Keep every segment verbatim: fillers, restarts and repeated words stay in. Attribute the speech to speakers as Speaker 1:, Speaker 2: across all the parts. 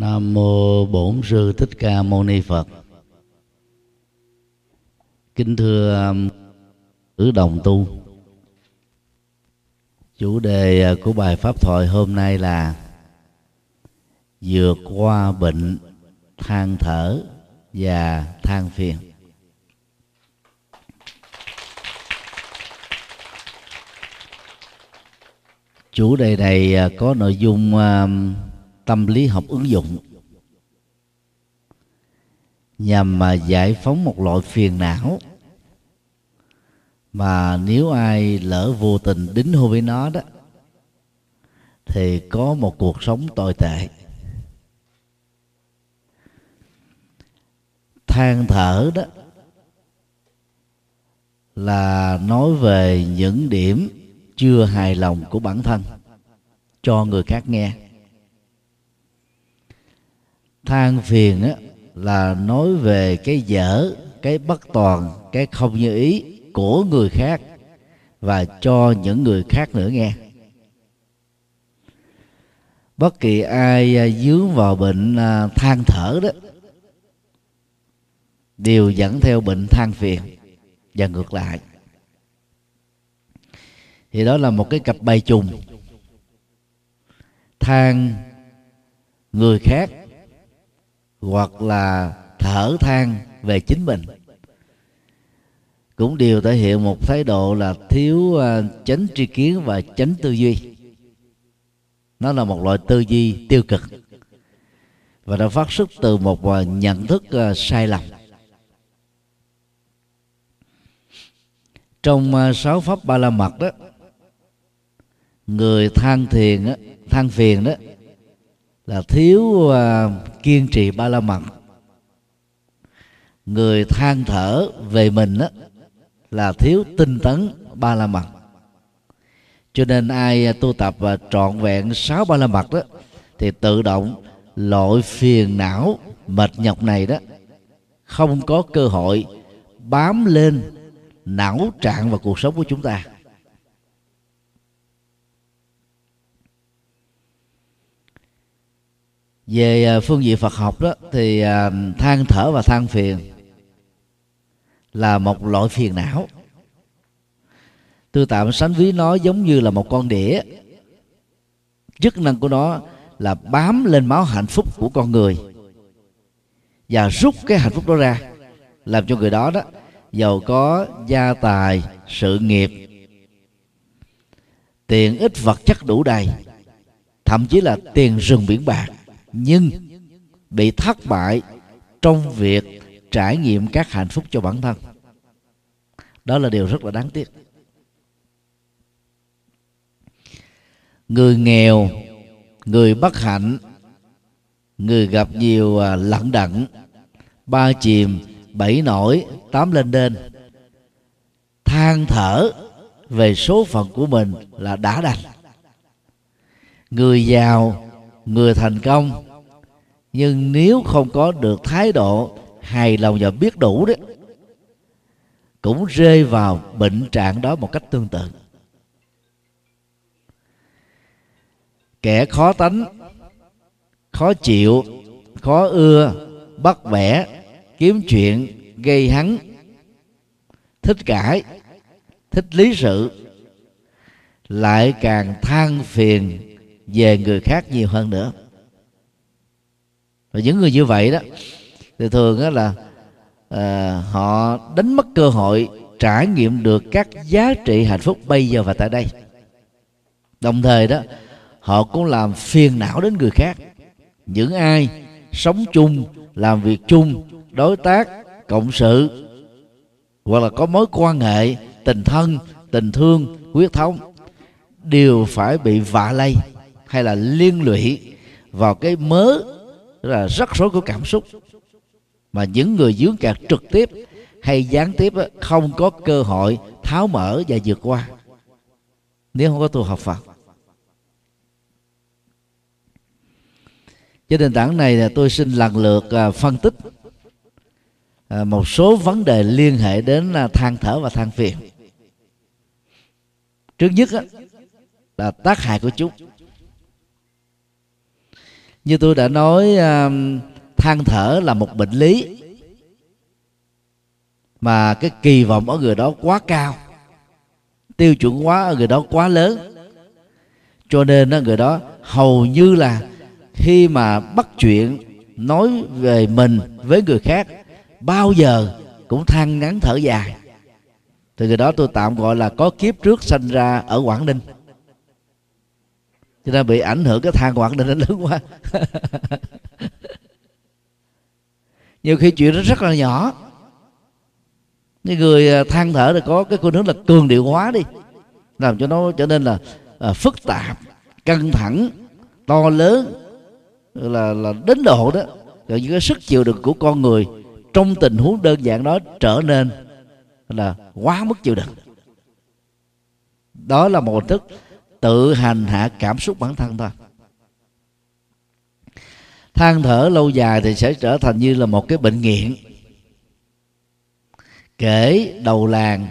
Speaker 1: Nam mô Bổn Sư Thích Ca Mâu Ni Phật. Kính thưa cử đồng tu, chủ đề của bài pháp thoại hôm nay là vượt qua bệnh than thở và than phiền. Chủ đề này có nội dung tâm lý học ứng dụng nhằm mà giải phóng một loại phiền não mà nếu ai lỡ vô tình đính hôn với nó đó thì có một cuộc sống tồi tệ. Than thở đó là nói về những điểm chưa hài lòng của bản thân cho người khác nghe. Than phiền á, là nói về cái dở, cái bất toàn, cái không như ý của người khác và cho những người khác nữa nghe. Bất kỳ ai dướng vào bệnh than thở đó đều dẫn theo bệnh than phiền và ngược lại. Thì đó là một cái cặp bài trùng, than người khác hoặc là thở than về chính mình, cũng đều thể hiện một thái độ là thiếu uh, chánh tri kiến và chánh tư duy. Nó là một loại tư duy tiêu cực và đã phát xuất từ một uh, nhận thức uh, sai lầm. Trong uh, sáu pháp Ba La Mật đó, người than thiền đó, than phiền đó là thiếu uh, kiên trì Ba La Mật. Người than thở về mình đó là thiếu tinh tấn Ba La Mật. Cho nên ai tu tập và trọn vẹn sáu Ba La Mật đó thì tự động loại phiền não mệt nhọc này đó không có cơ hội bám lên não trạng vào cuộc sống của chúng ta. Về phương diện Phật học đó thì than thở và than phiền là một loại phiền não. Tôi tạm sánh ví nó giống như là một con đĩa. Chức năng của nó là bám lên máu hạnh phúc của con người và rút cái hạnh phúc đó ra, làm cho người đó đó giàu có gia tài, sự nghiệp, tiền ích vật chất đủ đầy, thậm chí là tiền rừng biển bạc, nhưng bị thất bại trong việc trải nghiệm các hạnh phúc cho bản thân. Đó là điều rất là đáng tiếc. Người nghèo, người bất hạnh, người gặp nhiều lận đận, ba chìm, bảy nổi, tám lên đên, than thở về số phận của mình là đã đành. Người giàu, người thành công, nhưng nếu không có được thái độ hài lòng và biết đủ đấy, cũng rơi vào bệnh trạng đó một cách tương tự. Kẻ khó tánh, khó chịu, khó ưa, bắt bẻ, kiếm chuyện, gây hấn, thích cãi, thích lý sự, lại càng than phiền về người khác nhiều hơn nữa. Và những người như vậy đó thì thường đó là à, họ đánh mất cơ hội trải nghiệm được các giá trị hạnh phúc bây giờ và tại đây. Đồng thời đó họ cũng làm phiền não đến người khác. Những ai sống chung, làm việc chung, đối tác, cộng sự, hoặc là có mối quan hệ tình thân, tình thương, huyết thống, đều phải bị vạ lây hay là liên lụy vào cái mớ là rắc rối của cảm xúc mà những người dướng kẹt trực tiếp hay gián tiếp không có cơ hội tháo mở và vượt qua nếu không có tu học Phật. Trên nền tảng này là tôi xin lần lượt phân tích một số vấn đề liên hệ đến than thở và than phiền. Trước nhất là tác hại của chúng. Như tôi đã nói, than thở là một bệnh lý mà cái kỳ vọng ở người đó quá cao, tiêu chuẩn hóa ở người đó quá lớn, cho nên người đó hầu như là khi mà bắt chuyện nói về mình với người khác, bao giờ cũng than ngắn thở dài. Thì người đó tôi tạm gọi là có kiếp trước sinh ra ở Quảng Ninh, cho nên bị ảnh hưởng cái than Quảng Ninh nó lớn quá. Nhiều khi chuyện nó rất là nhỏ, cái người than thở thì có cái khuynh hướng là cường điệu hóa đi, làm cho nó trở nên là à, phức tạp, căng thẳng, to lớn, là là đến độ đó rồi những cái sức chịu đựng của con người trong tình huống đơn giản đó trở nên là quá mức chịu đựng. Đó là một hình thức tự hành hạ cảm xúc bản thân thôi. Than thở lâu dài thì sẽ trở thành như là một cái bệnh nghiện. Kể đầu làng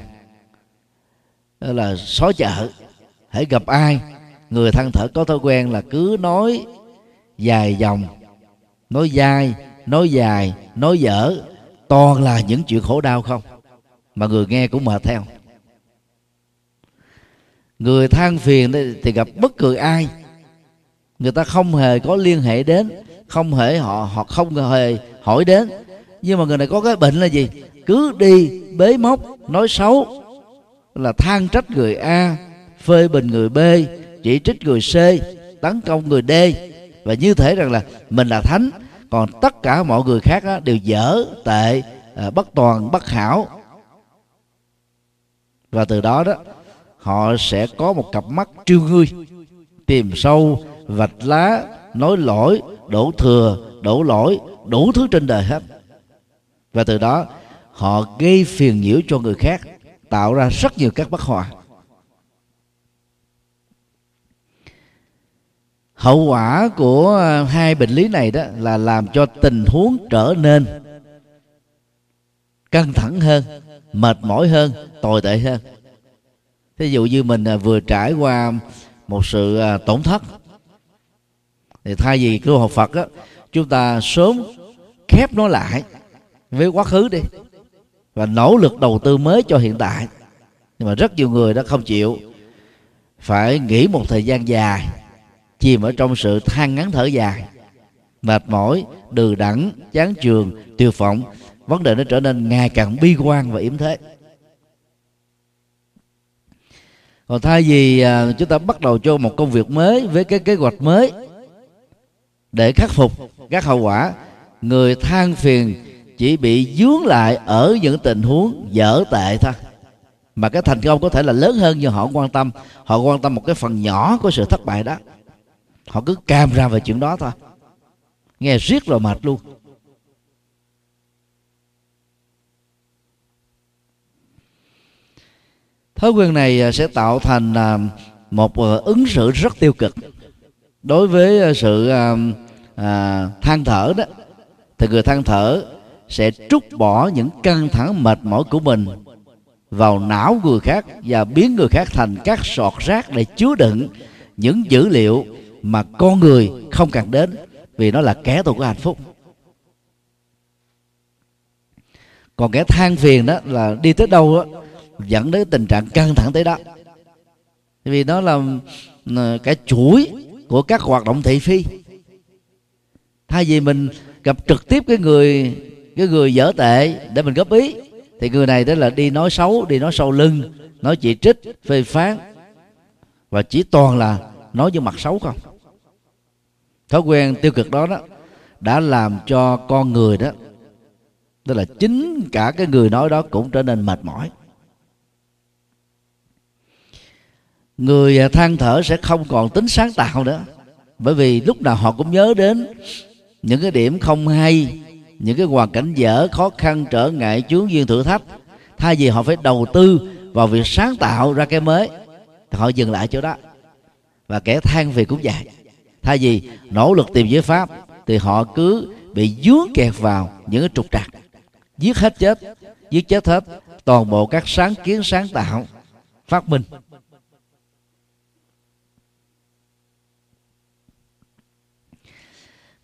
Speaker 1: là xó chợ, hãy gặp ai người than thở có thói quen là cứ nói dài dòng, nói dai, nói dài, nói dở, toàn là những chuyện khổ đau không, mà người nghe cũng mệt theo. Người than phiền thì gặp bất cứ ai, người ta không hề có liên hệ đến, không hề họ họ không hề hỏi đến, nhưng mà người này có cái bệnh là gì? Cứ đi bế móc, nói xấu, là than trách người A, phê bình người B, chỉ trích người C, tấn công người D, và như thế rằng là mình là thánh, còn tất cả mọi người khác đó đều dở, tệ, à, bất toàn, bất hảo. Và từ đó đó họ sẽ có một cặp mắt triêu ngươi, tìm sâu, vạch lá, nói lỗi, đổ thừa, đổ lỗi, đủ thứ trên đời hết. Và từ đó họ gây phiền nhiễu cho người khác, tạo ra rất nhiều các bất hòa. Hậu quả của hai bệnh lý này đó là làm cho tình huống trở nên căng thẳng hơn, mệt mỏi hơn, tồi tệ hơn. Ví dụ như mình vừa trải qua một sự tổn thất, thì thay vì cứu học Phật đó, chúng ta sớm khép nó lại với quá khứ đi và nỗ lực đầu tư mới cho hiện tại. Nhưng mà rất nhiều người đã không chịu, phải nghỉ một thời gian dài, chìm ở trong sự than ngắn thở dài, mệt mỏi, đừ đẫn, chán chường, tuyệt vọng. Vấn đề nó trở nên ngày càng bi quan và yếm thế. Còn thay vì à, chúng ta bắt đầu cho một công việc mới với cái kế hoạch mới để khắc phục các hậu quả, người than phiền chỉ bị dướng lại ở những tình huống dở tệ thôi, mà cái thành công có thể là lớn hơn, nhưng họ không quan tâm. Họ quan tâm một cái phần nhỏ của sự thất bại đó, họ cứ cam ra về chuyện đó thôi, nghe riết rồi mệt luôn. Thói quen này sẽ tạo thành một ứng xử rất tiêu cực. Đối với sự à, than thở đó, thì người than thở sẽ trút bỏ những căng thẳng mệt mỏi của mình vào não người khác và biến người khác thành các sọt rác để chứa đựng những dữ liệu mà con người không cần đến, vì nó là kẻ thù của hạnh phúc. Còn kẻ than phiền đó là đi tới đâu đó dẫn đến tình trạng căng thẳng tới đó, vì nó là cái chuỗi của các hoạt động thị phi. Thay vì mình gặp trực tiếp cái người cái người dở tệ để mình góp ý, thì người này đó là đi nói xấu, đi nói sau lưng, nói chỉ trích, phê phán, và chỉ toàn là nói với mặt xấu không. Thói quen tiêu cực đó đó đã làm cho con người đó, tức là chính cả cái người nói đó cũng trở nên mệt mỏi. Người than thở sẽ không còn tính sáng tạo nữa, bởi vì lúc nào họ cũng nhớ đến những cái điểm không hay, những cái hoàn cảnh dở, khó khăn, trở ngại, chướng duyên, thử thách. Thay vì họ phải đầu tư vào việc sáng tạo ra cái mới, thì họ dừng lại chỗ đó. Và kẻ than phiền cũng vậy, thay vì nỗ lực tìm giải pháp thì họ cứ bị dướng kẹt vào những cái trục trặc, giết hết chết, giết chết hết toàn bộ các sáng kiến, sáng tạo, phát minh.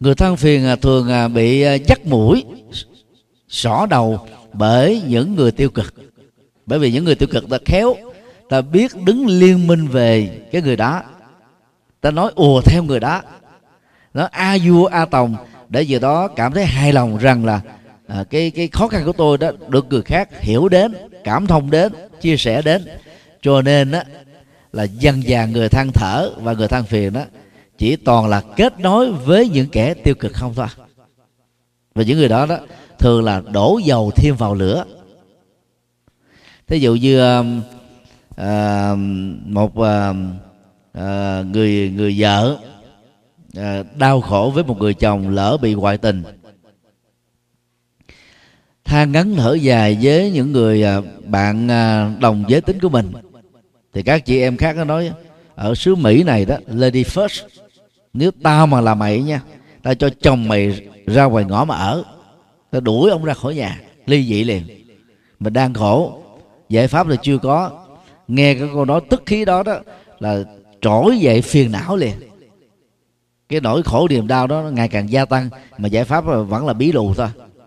Speaker 1: Người than phiền thường bị dắt mũi, xỏ đầu bởi những người tiêu cực. Bởi vì những người tiêu cực ta khéo, ta biết đứng liên minh về cái người đó, ta nói ùa theo người đó, nó a vua a tòng, để từ đó cảm thấy hài lòng rằng là à, cái cái khó khăn của tôi đó được người khác hiểu đến, cảm thông đến, chia sẻ đến. Cho nên á là dần dà người than thở và người than phiền đó chỉ toàn là kết nối với những kẻ tiêu cực không thôi. Và những người đó đó thường là đổ dầu thêm vào lửa. Thí dụ như uh, uh, một uh, uh, người người vợ uh, đau khổ với một người chồng lỡ bị ngoại tình, than ngắn thở dài với những người uh, bạn uh, đồng giới tính của mình, thì các chị em khác nó nói ở xứ Mỹ này đó, lady first, nếu tao mà là mày nha, tao cho chồng mày ra ngoài ngõ mà ở, tao đuổi ông ra khỏi nhà, ly dị liền. Mình đang khổ, giải pháp là chưa có, nghe cái câu nói tức khí đó đó là trỗi dậy phiền não liền. Cái nỗi khổ niềm đau đó nó ngày càng gia tăng, mà giải pháp vẫn là bí lù thôi.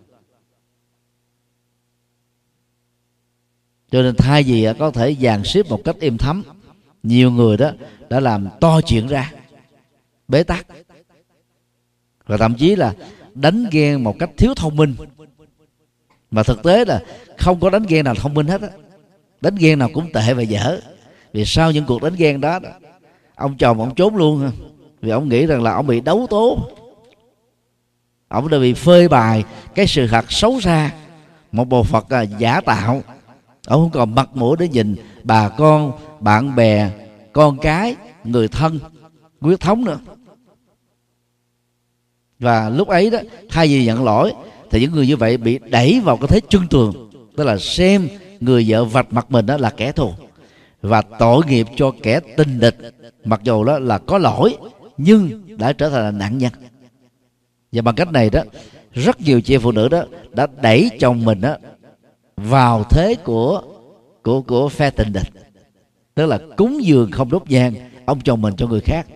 Speaker 1: Cho nên thay vì có thể dàn xếp một cách êm thấm, nhiều người đó đã làm to chuyện ra, bế tắc, và thậm chí là đánh ghen một cách thiếu thông minh. Mà thực tế là không có đánh ghen nào thông minh hết á, đánh ghen nào cũng tệ và dở. Vì sau những cuộc đánh ghen đó, ông chồng ông trốn luôn, vì ông nghĩ rằng là ông bị đấu tố, ông đã bị phơi bày cái sự thật xấu xa, một bộ phận là giả tạo. Ông không còn mặt mũi để nhìn bà con, bạn bè, con cái, người thân, huyết thống nữa. Và lúc ấy đó, thay vì nhận lỗi thì những người như vậy bị đẩy vào cái thế chân tường, tức là xem người vợ vạch mặt mình đó là kẻ thù, và tội nghiệp cho kẻ tình địch, mặc dù đó là có lỗi nhưng đã trở thành là nạn nhân. Và bằng cách này đó, rất nhiều chị em phụ nữ đó đã đẩy chồng mình đó vào thế của của của phe tình địch, tức là cúng dường không đốt nhang ông chồng mình cho người khác.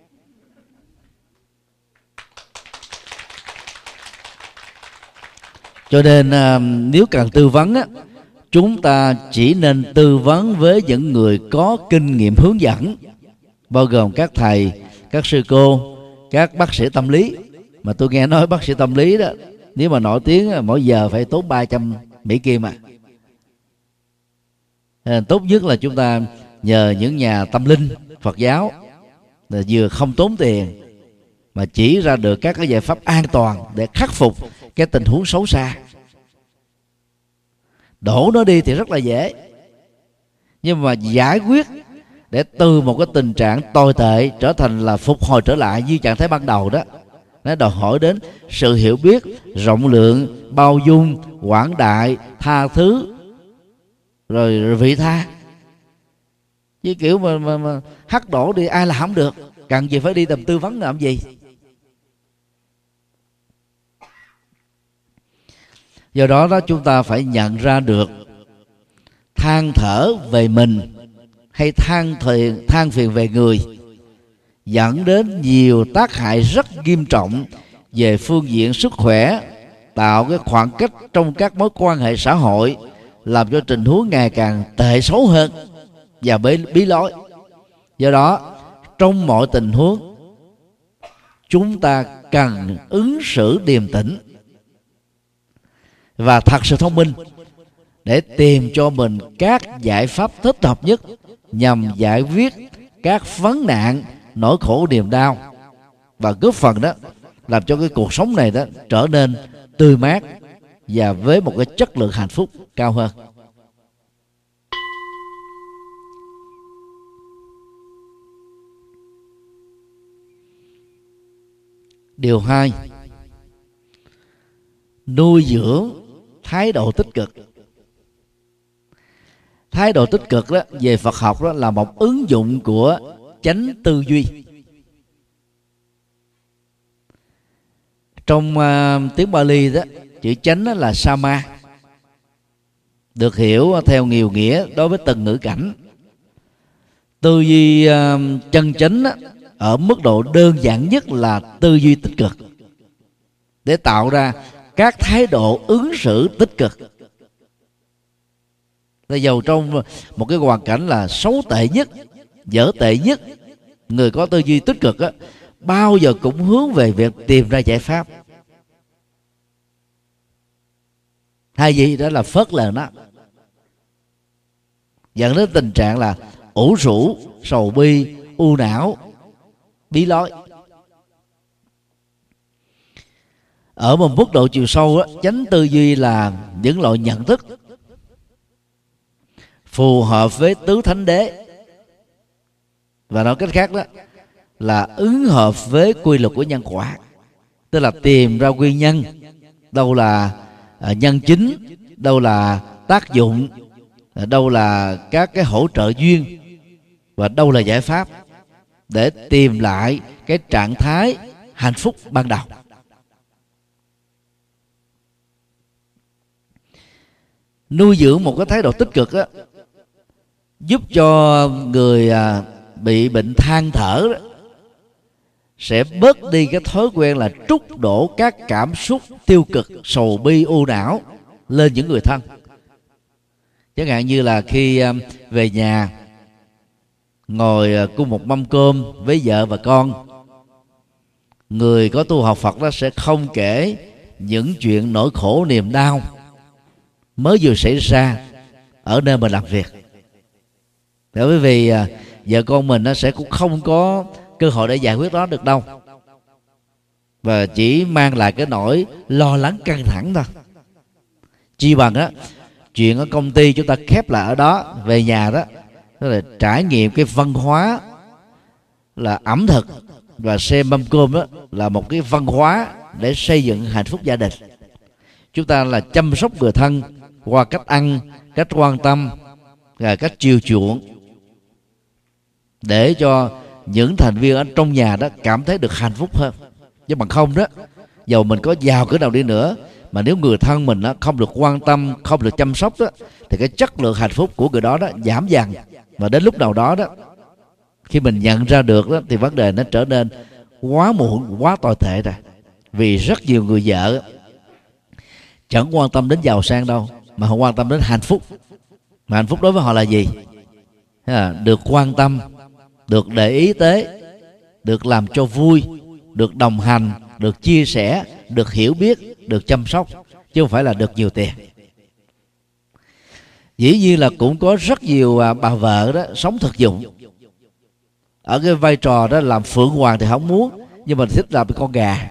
Speaker 1: Cho nên nếu cần tư vấn á, chúng ta chỉ nên tư vấn với những người có kinh nghiệm hướng dẫn, bao gồm các thầy, các sư cô, các bác sĩ tâm lý. Mà tôi nghe nói bác sĩ tâm lý đó, nếu mà nổi tiếng mỗi giờ phải tốn ba trăm Mỹ Kim à. Nên tốt nhất là chúng ta nhờ những nhà tâm linh Phật giáo, là vừa không tốn tiền mà chỉ ra được các cái giải pháp an toàn để khắc phục cái tình huống xấu xa. Đổ nó đi thì rất là dễ, nhưng mà giải quyết để từ một cái tình trạng tồi tệ trở thành là phục hồi trở lại như trạng thái ban đầu đó, nó đòi hỏi đến sự hiểu biết rộng lượng, bao dung, quảng đại, tha thứ, rồi, rồi vị tha. Chứ kiểu mà, mà, mà hắt đổ đi ai là không được, cần gì phải đi tìm tư vấn làm gì. Do đó đó chúng ta phải nhận ra được than thở về mình hay than phiền than phiền về người dẫn đến nhiều tác hại rất nghiêm trọng về phương diện sức khỏe, tạo cái khoảng cách trong các mối quan hệ xã hội, làm cho tình huống ngày càng tệ xấu hơn và bí, bí lối. Do đó trong mọi tình huống chúng ta cần ứng xử điềm tĩnh và thật sự thông minh để tìm cho mình các giải pháp thích hợp nhất nhằm giải quyết các vấn nạn, nỗi khổ niềm đau, và góp phần đó làm cho cái cuộc sống này đó trở nên tươi mát và với một cái chất lượng hạnh phúc cao hơn. Điều hai, nuôi dưỡng thái độ tích cực. Thái độ tích cực đó về Phật học đó là một ứng dụng của chánh tư duy. Trong uh, tiếng Bali đó, chữ chánh đó là sama, được hiểu theo nhiều nghĩa đối với từng ngữ cảnh. Tư duy uh, chân chánh đó, ở mức độ đơn giản nhất là tư duy tích cực, để tạo ra các thái độ ứng xử tích cực. Tại dầu trong một cái hoàn cảnh là xấu tệ nhất, dở tệ nhất, người có tư duy tích cực á, bao giờ cũng hướng về việc tìm ra giải pháp. Hay gì đó là phớt lờ nó, dẫn đến tình trạng là ủ rũ, sầu bi, u não, bí lối. Ở một mức độ chiều sâu á, chánh tư duy là những loại nhận thức phù hợp với tứ thánh đế, và nói cách khác đó là ứng hợp với quy luật của nhân quả, tức là tìm ra nguyên nhân, đâu là nhân chính, đâu là tác dụng, đâu là các cái hỗ trợ duyên, và đâu là giải pháp, để tìm lại cái trạng thái hạnh phúc ban đầu. Nuôi dưỡng một cái thái độ tích cực đó, giúp cho người bị bệnh than thở đó, sẽ bớt đi cái thói quen là trút đổ các cảm xúc tiêu cực, sầu bi, u não lên những người thân. Chẳng hạn như là khi về nhà ngồi cùng một mâm cơm với vợ và con, người có tu học Phật đó sẽ không kể những chuyện nỗi khổ niềm đau mới vừa xảy ra ở nơi mình làm việc, bởi vì vợ con mình nó sẽ cũng không có cơ hội để giải quyết đó được đâu, và chỉ mang lại cái nỗi lo lắng căng thẳng thôi. Chi bằng á, chuyện ở công ty chúng ta khép lại ở đó, về nhà đó tức là trải nghiệm cái văn hóa là ẩm thực, và xem mâm cơm đó là một cái văn hóa để xây dựng hạnh phúc gia đình. Chúng ta là chăm sóc người thân qua cách ăn, cách quan tâm và cách chiều chuộng, để cho những thành viên ở trong nhà đó cảm thấy được hạnh phúc hơn. Chứ bằng không đó, dầu mình có giàu cỡ nào đi nữa, mà nếu người thân mình đó không được quan tâm, không được chăm sóc đó, thì cái chất lượng hạnh phúc của người đó đó giảm dần. Và đến lúc nào đó đó, khi mình nhận ra được đó, thì vấn đề nó trở nên quá muộn, quá tồi tệ rồi. Vì rất nhiều người vợ chẳng quan tâm đến giàu sang đâu, mà họ quan tâm đến hạnh phúc. Mà hạnh phúc đối với họ là gì? Được quan tâm, được để ý tới, được làm cho vui, được đồng hành, được chia sẻ, được hiểu biết, được chăm sóc, chứ không phải là được nhiều tiền. Dĩ nhiên là cũng có rất nhiều bà vợ đó sống thực dụng, ở cái vai trò đó làm phượng hoàng thì không muốn, nhưng mà thích làm con gà.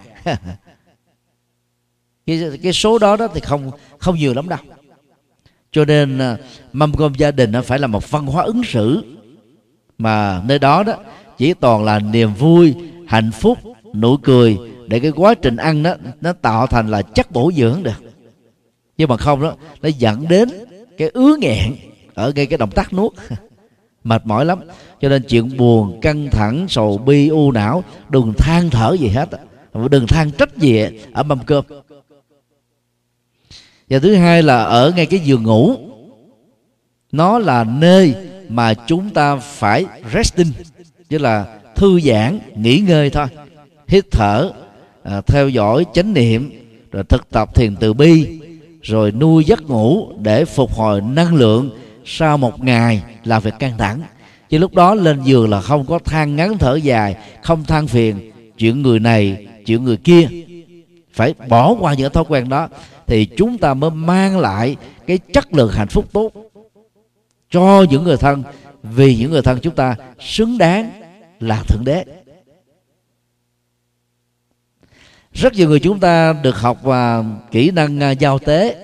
Speaker 1: cái, cái số đó đó thì không không nhiều lắm đâu. Cho nên mâm cơm gia đình nó phải là một văn hóa ứng xử, mà nơi đó đó chỉ toàn là niềm vui, hạnh phúc, nụ cười, để cái quá trình ăn đó nó tạo thành là chất bổ dưỡng được. Nhưng mà không đó, nó dẫn đến cái ứ nghẹn ở ngay cái động tác nuốt. Mệt mỏi lắm. Cho nên chuyện buồn, căng thẳng, sầu bi, u não, đừng than thở gì hết, đừng than trách gì ở mâm cơm. Và thứ hai là ở ngay cái giường ngủ, nó là nơi mà chúng ta phải resting, tức là thư giãn, nghỉ ngơi thôi, hít thở, à, theo dõi chánh niệm, rồi thực tập thiền từ bi, rồi nuôi giấc ngủ để phục hồi năng lượng sau một ngày làm việc căng thẳng. Chứ lúc đó lên giường là không có than ngắn thở dài, không than phiền chuyện người này, chuyện người kia. Phải bỏ qua những thói quen đó, thì chúng ta mới mang lại cái chất lượng hạnh phúc tốt cho những người thân, vì những người thân chúng ta xứng đáng là thượng đế. Rất nhiều người chúng ta được học và kỹ năng giao tế,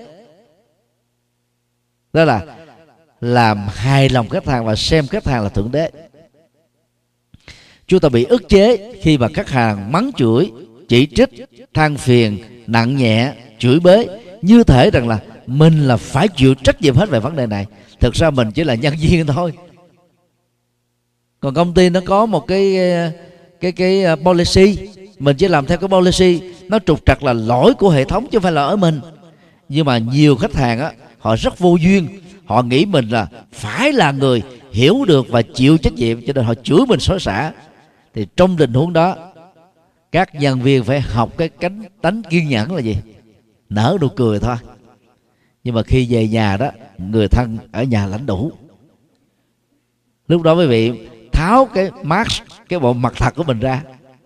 Speaker 1: đó là làm hài lòng khách hàng và xem khách hàng là thượng đế. Chúng ta bị ức chế khi mà khách hàng mắng chửi, chỉ trích, than phiền, nặng nhẹ, chửi bới, như thể rằng là mình là phải chịu trách nhiệm hết về vấn đề này. Thực ra mình chỉ là nhân viên thôi. Còn công ty nó có một cái cái cái policy, mình chỉ làm theo cái policy. Nó trục trặc là lỗi của hệ thống chứ không phải là ở mình. Nhưng mà nhiều khách hàng á, họ rất vô duyên, họ nghĩ mình là phải là người hiểu được và chịu trách nhiệm, cho nên họ chửi mình xối xả. Thì trong tình huống đó, các nhân viên phải học cái cánh tánh kiên nhẫn là gì? Nở nụ cười thôi. Nhưng mà khi về nhà đó, người thân ở nhà lãnh đủ. Lúc đó quý vị tháo cái mask, cái bộ mặt thật của mình ra,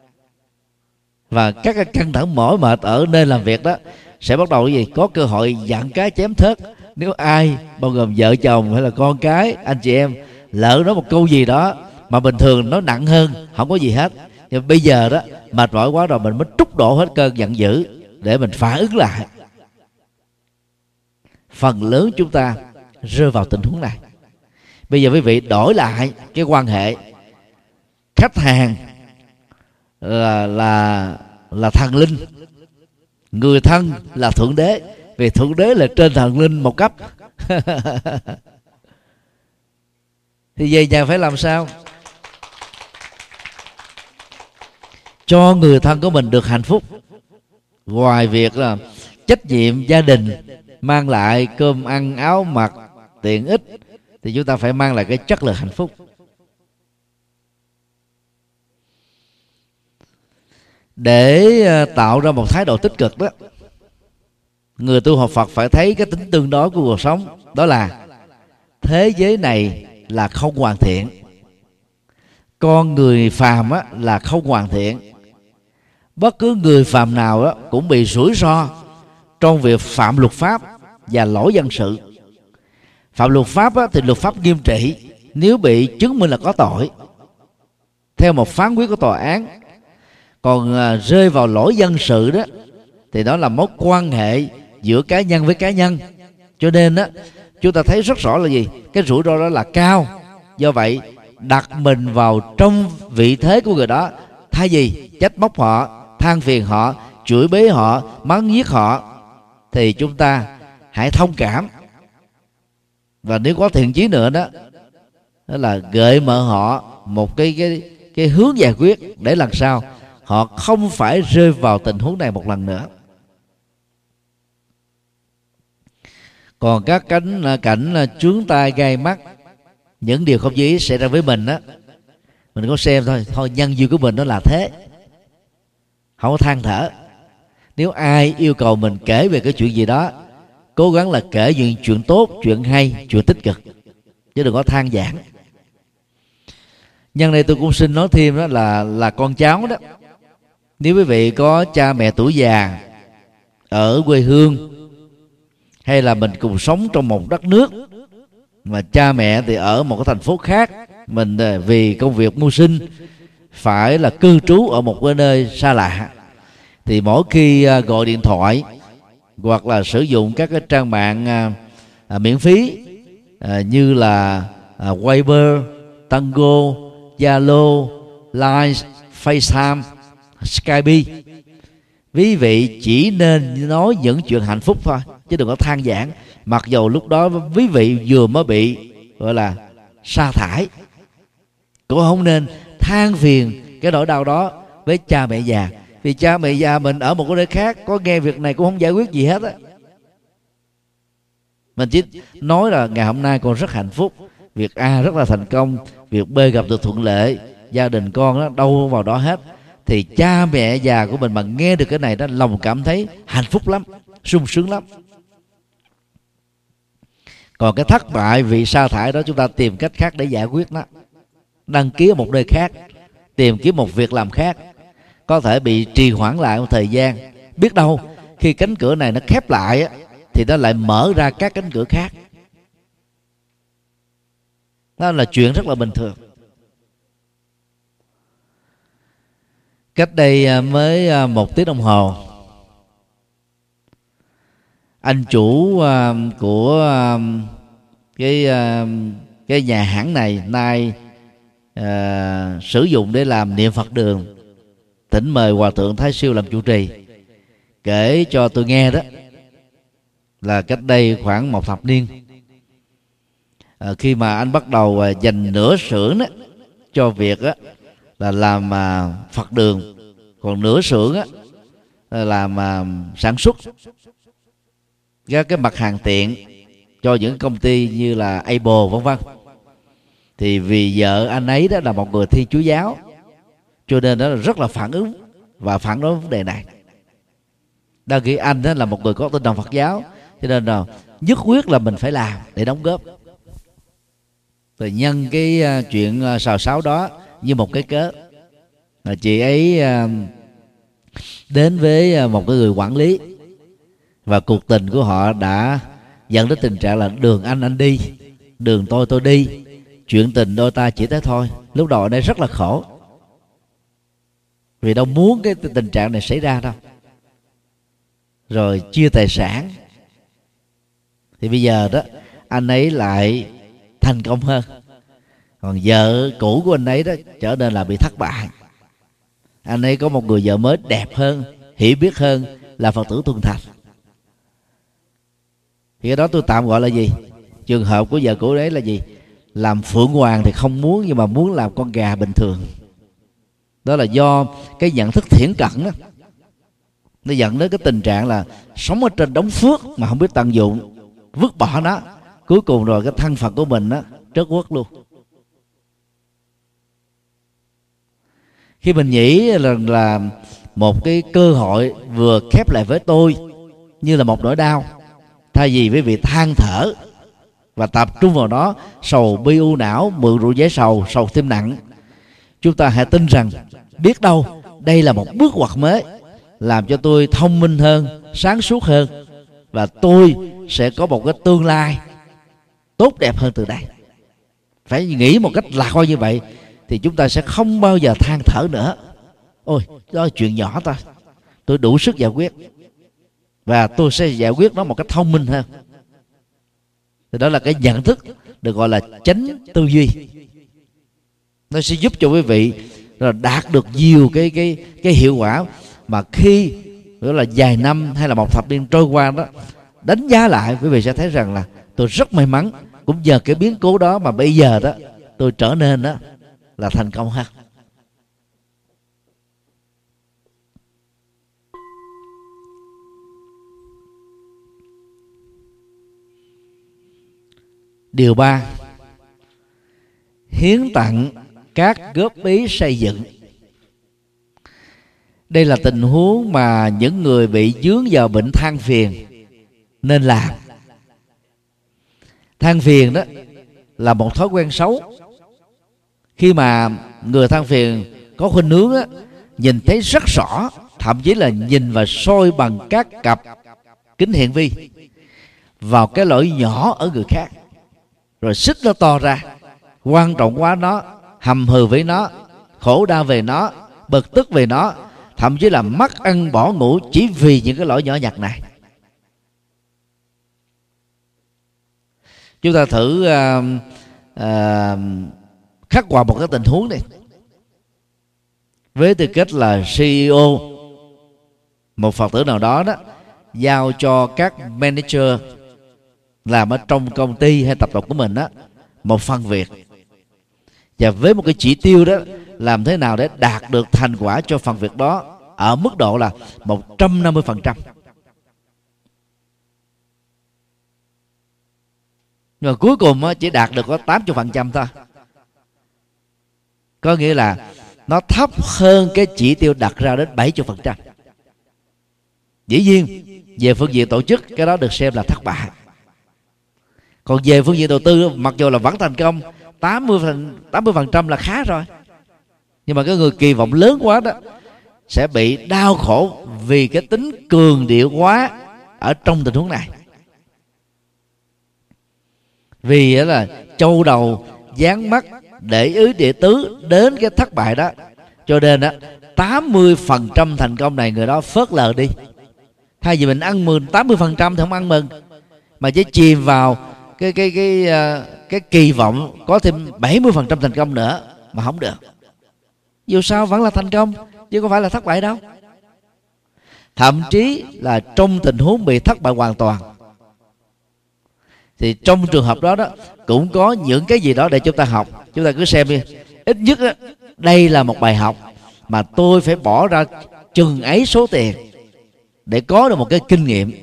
Speaker 1: và các cái căng thẳng mỏi mệt ở nơi làm việc đó sẽ bắt đầu cái gì? Có cơ hội dặn cái chém thớt. Nếu ai, bao gồm vợ chồng hay là con cái, anh chị em, lỡ nói một câu gì đó mà bình thường nó nặng hơn, không có gì hết, nhưng bây giờ đó mệt mỏi quá rồi, mình mới trút đổ hết cơn giận dữ để mình phản ứng lại. Phần lớn chúng ta rơi vào tình huống này. Bây giờ quý vị đổi lại cái quan hệ khách hàng là là là thần linh, người thân là thượng đế, vì thượng đế là trên thần linh một cấp. Thì về nhà phải làm sao cho người thân của mình được hạnh phúc? Ngoài việc là trách nhiệm gia đình mang lại cơm ăn áo mặc tiện ích, thì chúng ta phải mang lại cái chất lượng hạnh phúc. Để tạo ra một thái độ tích cực đó, người tu học Phật phải thấy cái tính tương đối của cuộc sống. Đó là thế giới này là không hoàn thiện, con người phàm á, là không hoàn thiện. Bất cứ người phàm nào đó cũng bị rủi ro trong việc phạm luật pháp và lỗi dân sự. Phạm luật pháp á, thì luật pháp nghiêm trị nếu bị chứng minh là có tội theo một phán quyết của tòa án. Còn à, rơi vào lỗi dân sự đó thì đó là mối quan hệ giữa cá nhân với cá nhân. Cho nên đó, chúng ta thấy rất rõ là gì? Cái rủi ro đó là cao. Do vậy đặt mình vào trong vị thế của người đó, thay vì trách móc họ, than phiền họ, chửi bới họ, mắng nhiếc họ, thì chúng ta hãy thông cảm. Và nếu có thiện chí nữa đó, đó là gợi mở họ một cái cái cái hướng giải quyết, để lần sau họ không phải rơi vào tình huống này một lần nữa. Còn các cảnh cảnh chướng tai gai mắt, những điều không như ý xảy ra với mình á, mình có xem thôi, thôi nhân duyên của mình nó là thế, không có than thở. Nếu ai yêu cầu mình kể về cái chuyện gì đó, cố gắng là kể chuyện chuyện tốt, chuyện hay, chuyện tích cực, chứ đừng có than vãn. Nhân đây tôi cũng xin nói thêm đó là là con cháu đó, nếu quý vị có cha mẹ tuổi già ở quê hương, hay là mình cùng sống trong một đất nước mà cha mẹ thì ở một cái thành phố khác, mình vì công việc mưu sinh phải là cư trú ở một cái nơi xa lạ, thì mỗi khi gọi điện thoại hoặc là sử dụng các cái trang mạng à, à, miễn phí à, như là à, Viber, Tango, Zalo, Line, FaceTime, Skype, quý vị chỉ nên nói những chuyện hạnh phúc thôi, chứ đừng có than vãn. Mặc dù lúc đó quý vị vừa mới bị gọi là sa thải, cũng không nên than phiền cái nỗi đau đó với cha mẹ già. Vì cha mẹ già mình ở một cái nơi khác, có nghe việc này cũng không giải quyết gì hết á. Mình chỉ nói là ngày hôm nay con rất hạnh phúc, việc A rất là thành công, việc B gặp được thuận lợi, gia đình con đó đâu vào đó hết. Thì cha mẹ già của mình mà nghe được cái này đó, lòng cảm thấy hạnh phúc lắm, sung sướng lắm. Còn cái thất bại vì sa thải đó, chúng ta tìm cách khác để giải quyết nó. Đăng ký ở một nơi khác, tìm kiếm một việc làm khác, có thể bị trì hoãn lại một thời gian. Biết đâu khi cánh cửa này nó khép lại á, thì nó lại mở ra các cánh cửa khác. Đó là chuyện rất là bình thường. Cách đây mới một tiếng đồng hồ, anh chủ của cái cái nhà hãng này nay à, sử dụng để làm niệm Phật đường, thỉnh mời Hòa thượng Thái Siêu làm chủ trì, kể cho tôi nghe đó là cách đây khoảng một thập niên, à, khi mà anh bắt đầu dành nửa xưởng đó cho việc đó là làm à, Phật đường, còn nửa xưởng á là làm à, sản xuất các cái mặt hàng tiện cho những công ty như là Apple vân vân. Thì vì vợ anh ấy đó là một người Thiên Chúa giáo, cho nên đó là rất là phản ứng và phản đối vấn đề này. Đăng ký anh đó là một người có tinh thần Phật giáo, cho nên là nhất quyết là mình phải làm để đóng góp. Rồi nhân cái chuyện xào xáo đó như một cái cớ, là chị ấy đến với một cái người quản lý, và cuộc tình của họ đã dẫn đến tình trạng là đường anh anh đi, đường tôi tôi đi, chuyện tình đôi ta chỉ thế thôi. Lúc đầu ở đây rất là khổ, vì đâu muốn cái tình trạng này xảy ra đâu. Rồi chia tài sản, thì bây giờ đó anh ấy lại thành công hơn, còn vợ cũ của anh ấy đó trở nên là bị thất bại. Anh ấy có một người vợ mới đẹp hơn, hiểu biết hơn, là Phật tử thuần thành. Thì cái đó tôi tạm gọi là gì? Trường hợp của vợ cũ đấy là gì? Làm phượng hoàng thì không muốn, nhưng mà muốn làm con gà bình thường. Đó là do cái nhận thức thiển cận đó, nó dẫn đến cái tình trạng là sống ở trên đống phước mà không biết tận dụng, vứt bỏ nó, cuối cùng rồi cái thân phận của mình đó trớt quất luôn. Khi mình nghĩ rằng là, là một cái cơ hội vừa khép lại với tôi như là một nỗi đau, thay vì với việc than thở và tập trung vào đó sầu bi u não, mượn rượu giải sầu, sầu thêm nặng, chúng ta hãy tin rằng biết đâu đây là một bước ngoặt mới, làm cho tôi thông minh hơn, sáng suốt hơn, và tôi sẽ có một cái tương lai tốt đẹp hơn từ đây. Phải nghĩ một cách lạc quan như vậy thì chúng ta sẽ không bao giờ than thở nữa. Ôi, đó là chuyện nhỏ thôi, tôi đủ sức giải quyết, và tôi sẽ giải quyết nó một cách thông minh hơn. Thì đó là cái nhận thức được gọi là chánh tư duy. Nó sẽ giúp cho quý vị đạt được nhiều cái cái cái hiệu quả mà khi đó là vài năm hay là một thập niên trôi qua đó, đánh giá lại quý vị sẽ thấy rằng là tôi rất may mắn, cũng nhờ cái biến cố đó mà bây giờ đó tôi trở nên đó là thành công hơn. Điều ba, hiến tặng các góp ý xây dựng. Đây là tình huống mà những người bị vướng vào bệnh than phiền nên làm. Than phiền đó là một thói quen xấu. Khi mà người than phiền có khuynh hướng đó, nhìn thấy rất rõ, thậm chí là nhìn và soi bằng các cặp kính hiển vi vào cái lỗi nhỏ ở người khác, rồi xích nó to ra, quan trọng quá nó, hầm hừ với nó, khổ đau về nó, bực tức về nó, thậm chí là mất ăn bỏ ngủ chỉ vì những cái lỗi nhỏ nhặt này. Chúng ta thử uh, uh, khắc họa một cái tình huống này. Với tư cách là xê e ô, một Phật tử nào đó đó giao cho các manager làm ở trong công ty hay tập đoàn của mình đó một phần việc, và với một cái chỉ tiêu đó làm thế nào để đạt được thành quả cho phần việc đó ở mức độ là một trăm năm mươi phần trăm. Nhưng mà cuối cùng chỉ đạt được có tám mươi phần trăm thôi. Có nghĩa là nó thấp hơn cái chỉ tiêu đặt ra đến bảy mươi phần trăm. Dĩ nhiên về phương diện tổ chức cái đó được xem là thất bại. Còn về phương diện đầu tư, mặc dù là vẫn thành công, tám mươi phần trăm là khá rồi, nhưng mà cái người kỳ vọng lớn quá đó sẽ bị đau khổ vì cái tính cường điệu quá ở trong tình huống này. Vì đó là châu đầu dán mắt để ý địa tứ đến cái thất bại đó, cho nên đó tám mươi phần trăm thành công này người đó phớt lờ đi. Thay vì mình ăn mừng tám mươi phần trăm thì không ăn mừng, mà chỉ chìm vào cái cái cái cái, cái kỳ vọng có thêm bảy mươi phần trăm thành công nữa mà không được. Dù sao vẫn là thành công chứ không phải là thất bại đâu. Thậm chí là trong tình huống bị thất bại hoàn toàn, thì trong trường hợp đó đó cũng có những cái gì đó để chúng ta học. Chúng ta cứ xem đi. Ít nhất đó, đây là một bài học mà tôi phải bỏ ra chừng ấy số tiền để có được một cái kinh nghiệm.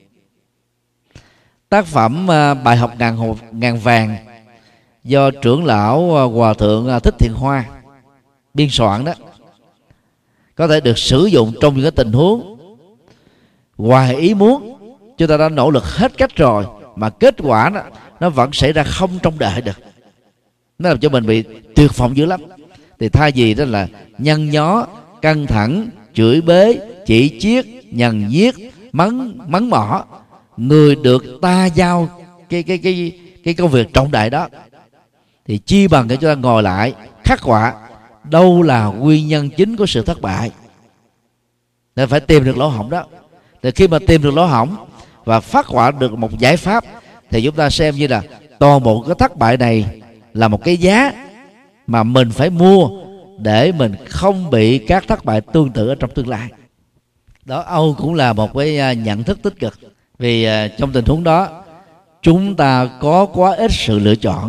Speaker 1: Tác phẩm uh, bài học ngàn hồ, ngàn vàng do trưởng lão uh, Hòa thượng uh, Thích Thiện Hoa biên soạn đó, có thể được sử dụng trong những cái tình huống ngoài ý muốn. Chúng ta đã nỗ lực hết cách rồi mà kết quả đó, nó vẫn xảy ra không trông đợi được, nó làm cho mình bị tuyệt vọng dữ lắm. Thì thay vì đó là nhăn nhó, căng thẳng, chửi bới, chỉ chiết, nhằn nhiếc, mắng mắng mỏ người được ta giao cái cái cái cái công việc trọng đại đó, thì chi bằng để chúng ta ngồi lại khắc họa đâu là nguyên nhân chính của sự thất bại, nên phải tìm được lỗ hổng đó. Thì khi mà tìm được lỗ hổng và phát họa được một giải pháp, thì chúng ta xem như là toàn bộ cái thất bại này là một cái giá mà mình phải mua để mình không bị các thất bại tương tự ở trong tương lai. Đó, Âu cũng là một cái nhận thức tích cực, vì trong tình huống đó chúng ta có quá ít sự lựa chọn.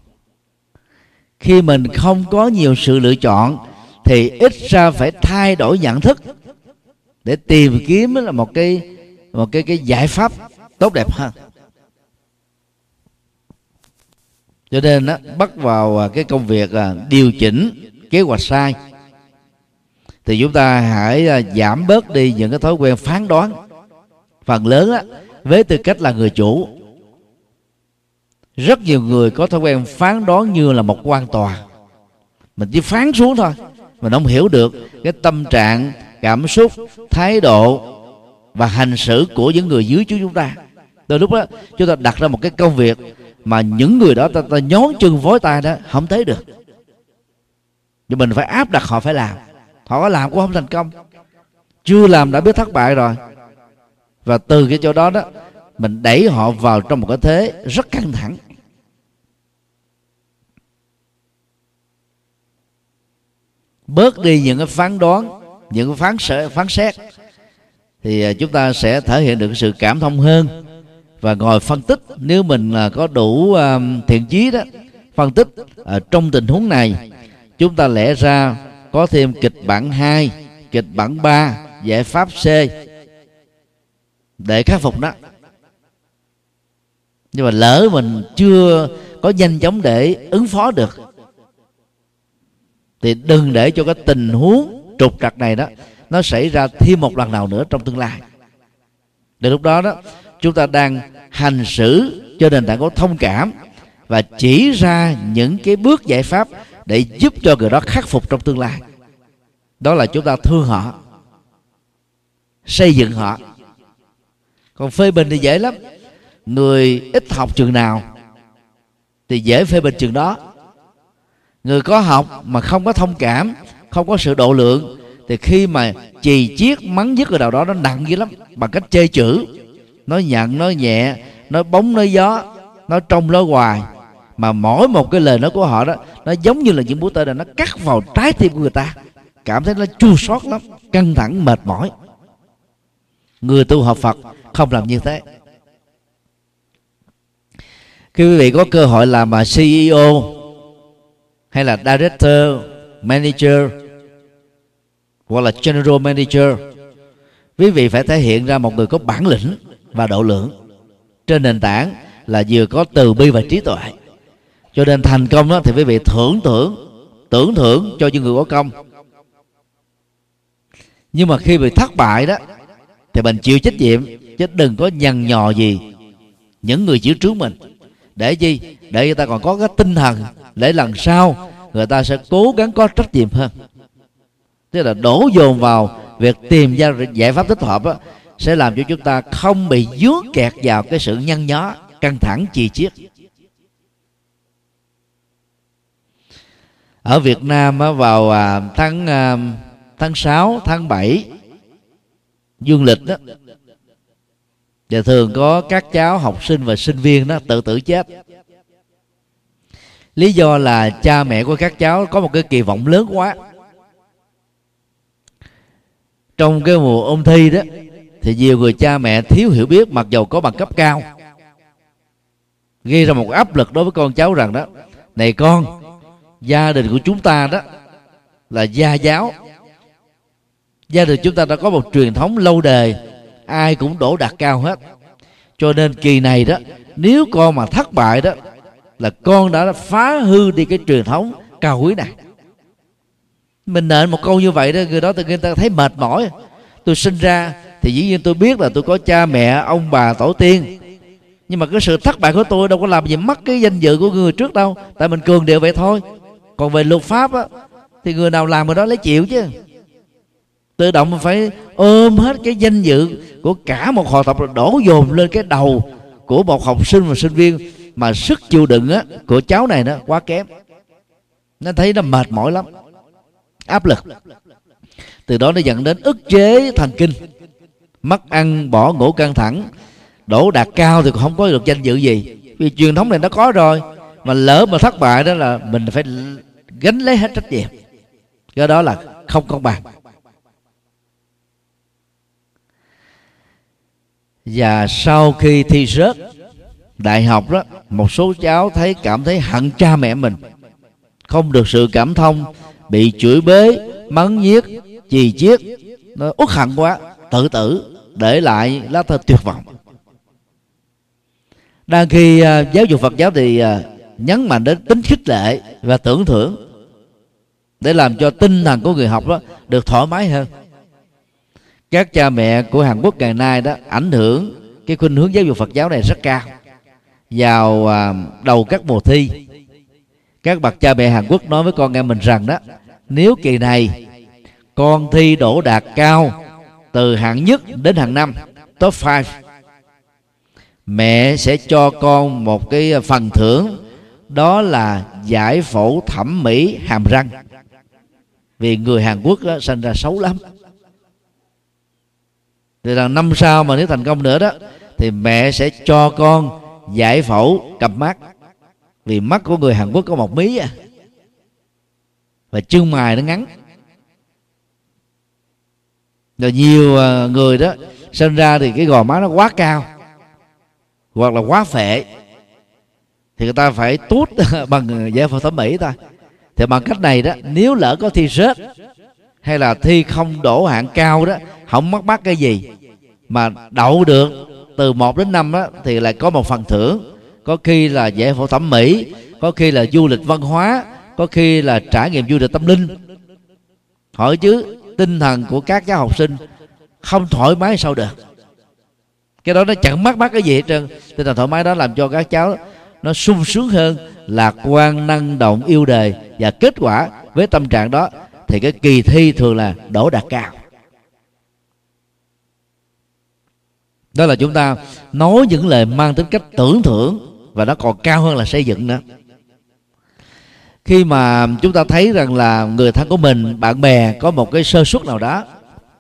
Speaker 1: Khi mình không có nhiều sự lựa chọn thì ít ra phải thay đổi nhận thức để tìm kiếm là một cái một cái cái giải pháp tốt đẹp hơn. Cho nên đó, bắt vào cái công việc điều chỉnh kế hoạch sai, thì chúng ta hãy giảm bớt đi những cái thói quen phán đoán, phần lớn á, với tư cách là người chủ. Rất nhiều người có thói quen phán đoán như là một quan tòa, mình chỉ phán xuống thôi, mình không hiểu được cái tâm trạng, cảm xúc, thái độ và hành xử của những người dưới chúng ta. Từ lúc đó chúng ta đặt ra một cái công việc mà những người đó ta, ta nhón chân vối tay đó không thấy được, nhưng mình phải áp đặt họ phải làm. Họ có làm cũng không thành công, chưa làm đã biết thất bại rồi. Và từ cái chỗ đó đó mình đẩy họ vào trong một cái thế rất căng thẳng. Bớt đi những cái phán đoán, những cái phán sở, phán xét, thì chúng ta sẽ thể hiện được sự cảm thông hơn và ngồi phân tích. Nếu mình có đủ thiện chí đó, phân tích ở trong tình huống này chúng ta lẽ ra có thêm kịch bản hai, kịch bản ba, giải pháp C để khắc phục đó. Nhưng mà lỡ mình chưa có nhanh chóng để ứng phó được thì đừng để cho cái tình huống trục trặc này đó nó xảy ra thêm một lần nào nữa trong tương lai. Đến lúc đó đó chúng ta đang hành xử cho nền tảng có thông cảm và chỉ ra những cái bước giải pháp để giúp cho người đó khắc phục trong tương lai. Đó là chúng ta thương họ, xây dựng họ. Còn phê bình thì dễ lắm. Người ít học chừng nào thì dễ phê bình chừng đó. Người có học mà không có thông cảm, không có sự độ lượng, thì khi mà chì chiết mắng dứt người nào đó nó nặng dữ lắm, bằng cách chê chữ, nói nhận, nói nhẹ, nói bóng, nói gió, nói trong, nói ngoài, mà mỗi một cái lời nói của họ đó nó giống như là những mũi tên, là nó cắt vào trái tim của người ta, cảm thấy nó chua xót lắm, căng thẳng, mệt mỏi. Người tu học Phật không làm như thế. Khi quý vị có cơ hội làm mà xê e ô hay là Director, Manager hoặc là General Manager, quý vị phải thể hiện ra một người có bản lĩnh và độ lượng, trên nền tảng là vừa có từ bi và trí tuệ. Cho nên thành công đó thì quý vị thưởng thưởng tưởng thưởng cho những người có công. Nhưng mà khi bị thất bại đó thì mình chịu trách nhiệm, chứ đừng có nhằn nhò gì những người chịu trước mình. Để gì? Để người ta còn có cái tinh thần để lần sau người ta sẽ cố gắng có trách nhiệm hơn. Tức là đổ dồn vào việc tìm ra giải pháp thích hợp đó, sẽ làm cho chúng ta không bị dướng kẹt vào cái sự nhăn nhó, căng thẳng, chì chiết. Ở Việt Nam vào tháng tháng sáu, tháng bảy dương lịch đó, và thường có các cháu học sinh và sinh viên đó tự tử chết. Lý do là cha mẹ của các cháu có một cái kỳ vọng lớn quá. Trong cái mùa ôn thi đó thì nhiều người cha mẹ thiếu hiểu biết, mặc dầu có bằng cấp cao, gây ra một áp lực đối với con cháu rằng đó: này con, gia đình của chúng ta đó là gia giáo, gia đình chúng ta đã có một truyền thống lâu đời, ai cũng đỗ đạt cao hết, cho nên kỳ này đó nếu con mà thất bại đó là con đã phá hư đi cái truyền thống cao quý này. Mình nện một câu như vậy đó, người đó tự nhiên ta thấy mệt mỏi. Tôi sinh ra thì dĩ nhiên tôi biết là tôi có cha mẹ, ông bà, tổ tiên, nhưng mà cái sự thất bại của tôi đâu có làm gì mất cái danh dự của người trước đâu. Tại mình cường điệu vậy thôi. Còn về luật pháp á, thì người nào làm người đó lấy chịu chứ. Tự động mình phải ôm hết cái danh dự của cả một họ tộc đổ dồn lên cái đầu của một học sinh và sinh viên, mà sức chịu đựng á của cháu này nó quá kém. Nó thấy nó mệt mỏi lắm, áp lực. Từ đó nó dẫn đến ức chế thần kinh, mất ăn bỏ ngủ, căng thẳng, đỗ đạt cao thì không có được danh dự gì, vì truyền thống này nó có rồi. Mà lỡ mà thất bại đó là mình phải gánh lấy hết trách nhiệm. Cái đó là không công bằng. Và sau khi thi rớt đại học đó, một số cháu thấy cảm thấy hận cha mẹ mình, không được sự cảm thông, bị chửi bới, mắng nhiếc, chì chiết, nó uất hận quá, tự tử, để lại lá thư tuyệt vọng. Đang khi uh, giáo dục Phật giáo thì uh, nhấn mạnh đến tính khích lệ và tưởng thưởng để làm cho tinh thần của người học đó được thoải mái hơn. Các cha mẹ của Hàn Quốc ngày nay đó ảnh hưởng cái khuynh hướng giáo dục Phật giáo này rất cao. Vào uh, đầu các mùa thi, các bậc cha mẹ Hàn Quốc nói với con em mình rằng đó, nếu kỳ này con thi đỗ đạt cao từ hạng nhất đến hạng năm, top năm, mẹ sẽ cho con một cái phần thưởng, đó là giải phẫu thẩm mỹ hàm răng. Vì người Hàn Quốc đó, sinh ra xấu lắm. Thì là năm sau mà nếu thành công nữa đó, thì mẹ sẽ cho con giải phẫu cặp mắt. Vì mắt của người Hàn Quốc có một mí à, và chân mày nó ngắn. Rồi nhiều người đó sinh ra thì cái gò má nó quá cao hoặc là quá phệ, thì người ta phải tút bằng giải phẫu thẩm mỹ thôi. Thì bằng cách này đó, nếu lỡ có thi rớt hay là thi không đỗ hạng cao đó, không mất mát cái gì, mà đậu được từ một đến năm đó, thì lại có một phần thưởng. Có khi là giải phẫu thẩm mỹ, có khi là du lịch văn hóa, có khi là trải nghiệm du lịch tâm linh. Hỏi chứ tinh thần của các cháu học sinh không thoải mái sao được. Cái đó nó chẳng mắc mắc cái gì hết trơn. Tinh thần thoải mái đó làm cho các cháu nó sung sướng hơn, lạc quan, năng động, yêu đời. Và kết quả với tâm trạng đó thì cái kỳ thi thường là đỗ đạt cao. Đó là chúng ta nói những lời mang tính cách tưởng thưởng, và nó còn cao hơn là xây dựng nữa. Khi mà chúng ta thấy rằng là người thân của mình, bạn bè có một cái sơ suất nào đó,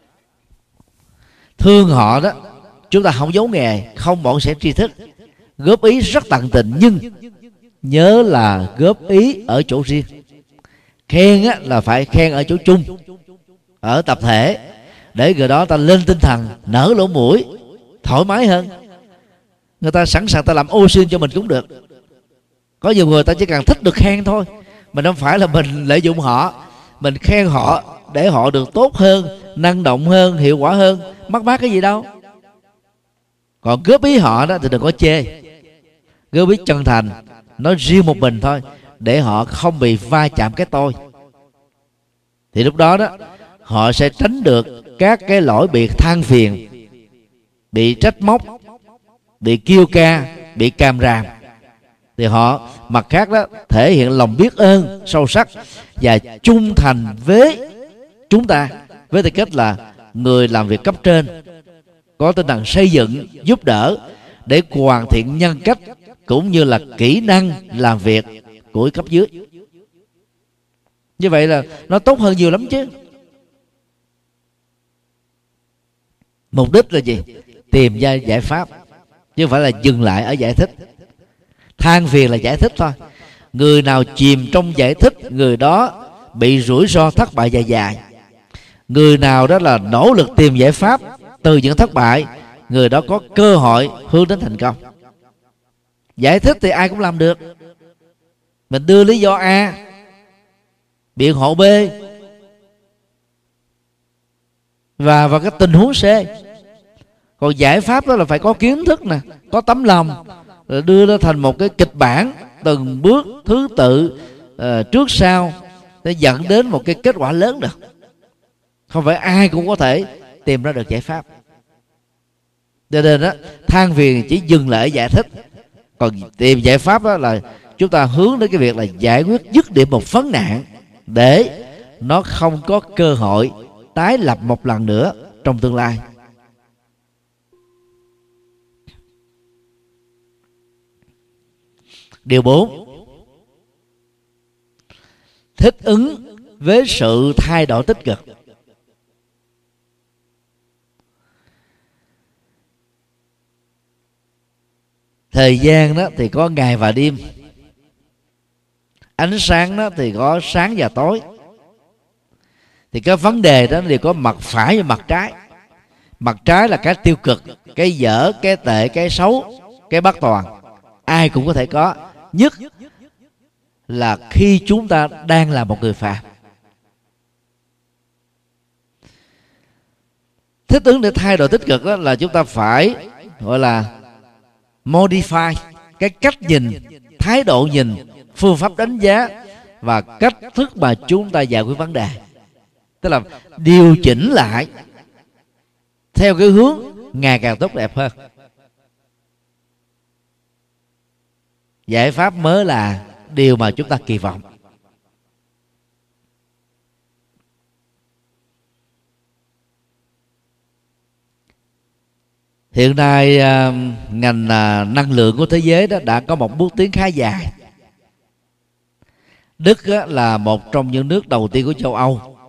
Speaker 1: thương họ đó, chúng ta không giấu nghề, không bỏ sẻ tri thức, góp ý rất tận tình, nhưng nhớ là góp ý ở chỗ riêng. Khen á, là phải khen ở chỗ chung, ở tập thể, để người đó ta lên tinh thần, nở lỗ mũi, thoải mái hơn. Người ta sẵn sàng ta làm ô xin cho mình cũng được. Có nhiều người ta chỉ cần thích được khen thôi, mình không phải là mình lợi dụng họ, mình khen họ để họ được tốt hơn, năng động hơn, hiệu quả hơn, mắc mát cái gì đâu. Còn góp ý họ đó thì đừng có chê, góp ý chân thành, nói riêng một mình thôi, để họ không bị va chạm cái tôi. Thì lúc đó đó họ sẽ tránh được các cái lỗi bị than phiền, bị trách móc, bị kêu ca, bị càm ràm. Thì họ mặt khác đó thể hiện lòng biết ơn sâu sắc và trung thành với chúng ta, với tư cách là người làm việc cấp trên, có tinh thần xây dựng, giúp đỡ để hoàn thiện nhân cách cũng như là kỹ năng làm việc của cấp dưới. Như vậy là nó tốt hơn nhiều lắm chứ. Mục đích là gì? Tìm ra giải pháp, chứ không phải là dừng lại ở giải thích. Than phiền là giải thích thôi. Người nào chìm trong giải thích, người đó bị rủi ro thất bại dài dài. Người nào đó là nỗ lực tìm giải pháp từ những thất bại, người đó có cơ hội hướng đến thành công. Giải thích thì ai cũng làm được. Mình đưa lý do A, biện hộ B, và vào cái tình huống C. Còn giải pháp đó là phải có kiến thức nè, có tấm lòng, rồi đưa nó thành một cái kịch bản từng bước thứ tự, uh, trước sau, sẽ dẫn đến một cái kết quả lớn được. Không phải ai cũng có thể tìm ra được giải pháp. Cho nên đó, than phiền chỉ dừng lại ở giải thích, còn tìm giải pháp đó là chúng ta hướng đến cái việc là giải quyết dứt điểm một vấn nạn để nó không có cơ hội tái lập một lần nữa trong tương lai. Điều bốn, thích ứng với sự thay đổi tích cực. Thời gian đó thì có ngày và đêm, ánh sáng đó thì có sáng và tối, thì cái vấn đề đó đều có mặt phải và mặt trái. Mặt trái là cái tiêu cực, cái dở, cái tệ, cái xấu, cái bất toàn, ai cũng có thể có, nhất là khi chúng ta đang là một người phàm. Thích ứng để thay đổi tích cực đó là chúng ta phải gọi là modify cái cách nhìn, thái độ nhìn, phương pháp đánh giá và cách thức mà chúng ta giải quyết vấn đề. Tức là điều chỉnh lại theo cái hướng ngày càng tốt đẹp hơn. Giải pháp mới là điều mà chúng ta kỳ vọng. Hiện nay ngành năng lượng của thế giới đó đã có một bước tiến khá dài. Đức là một trong những nước đầu tiên của châu Âu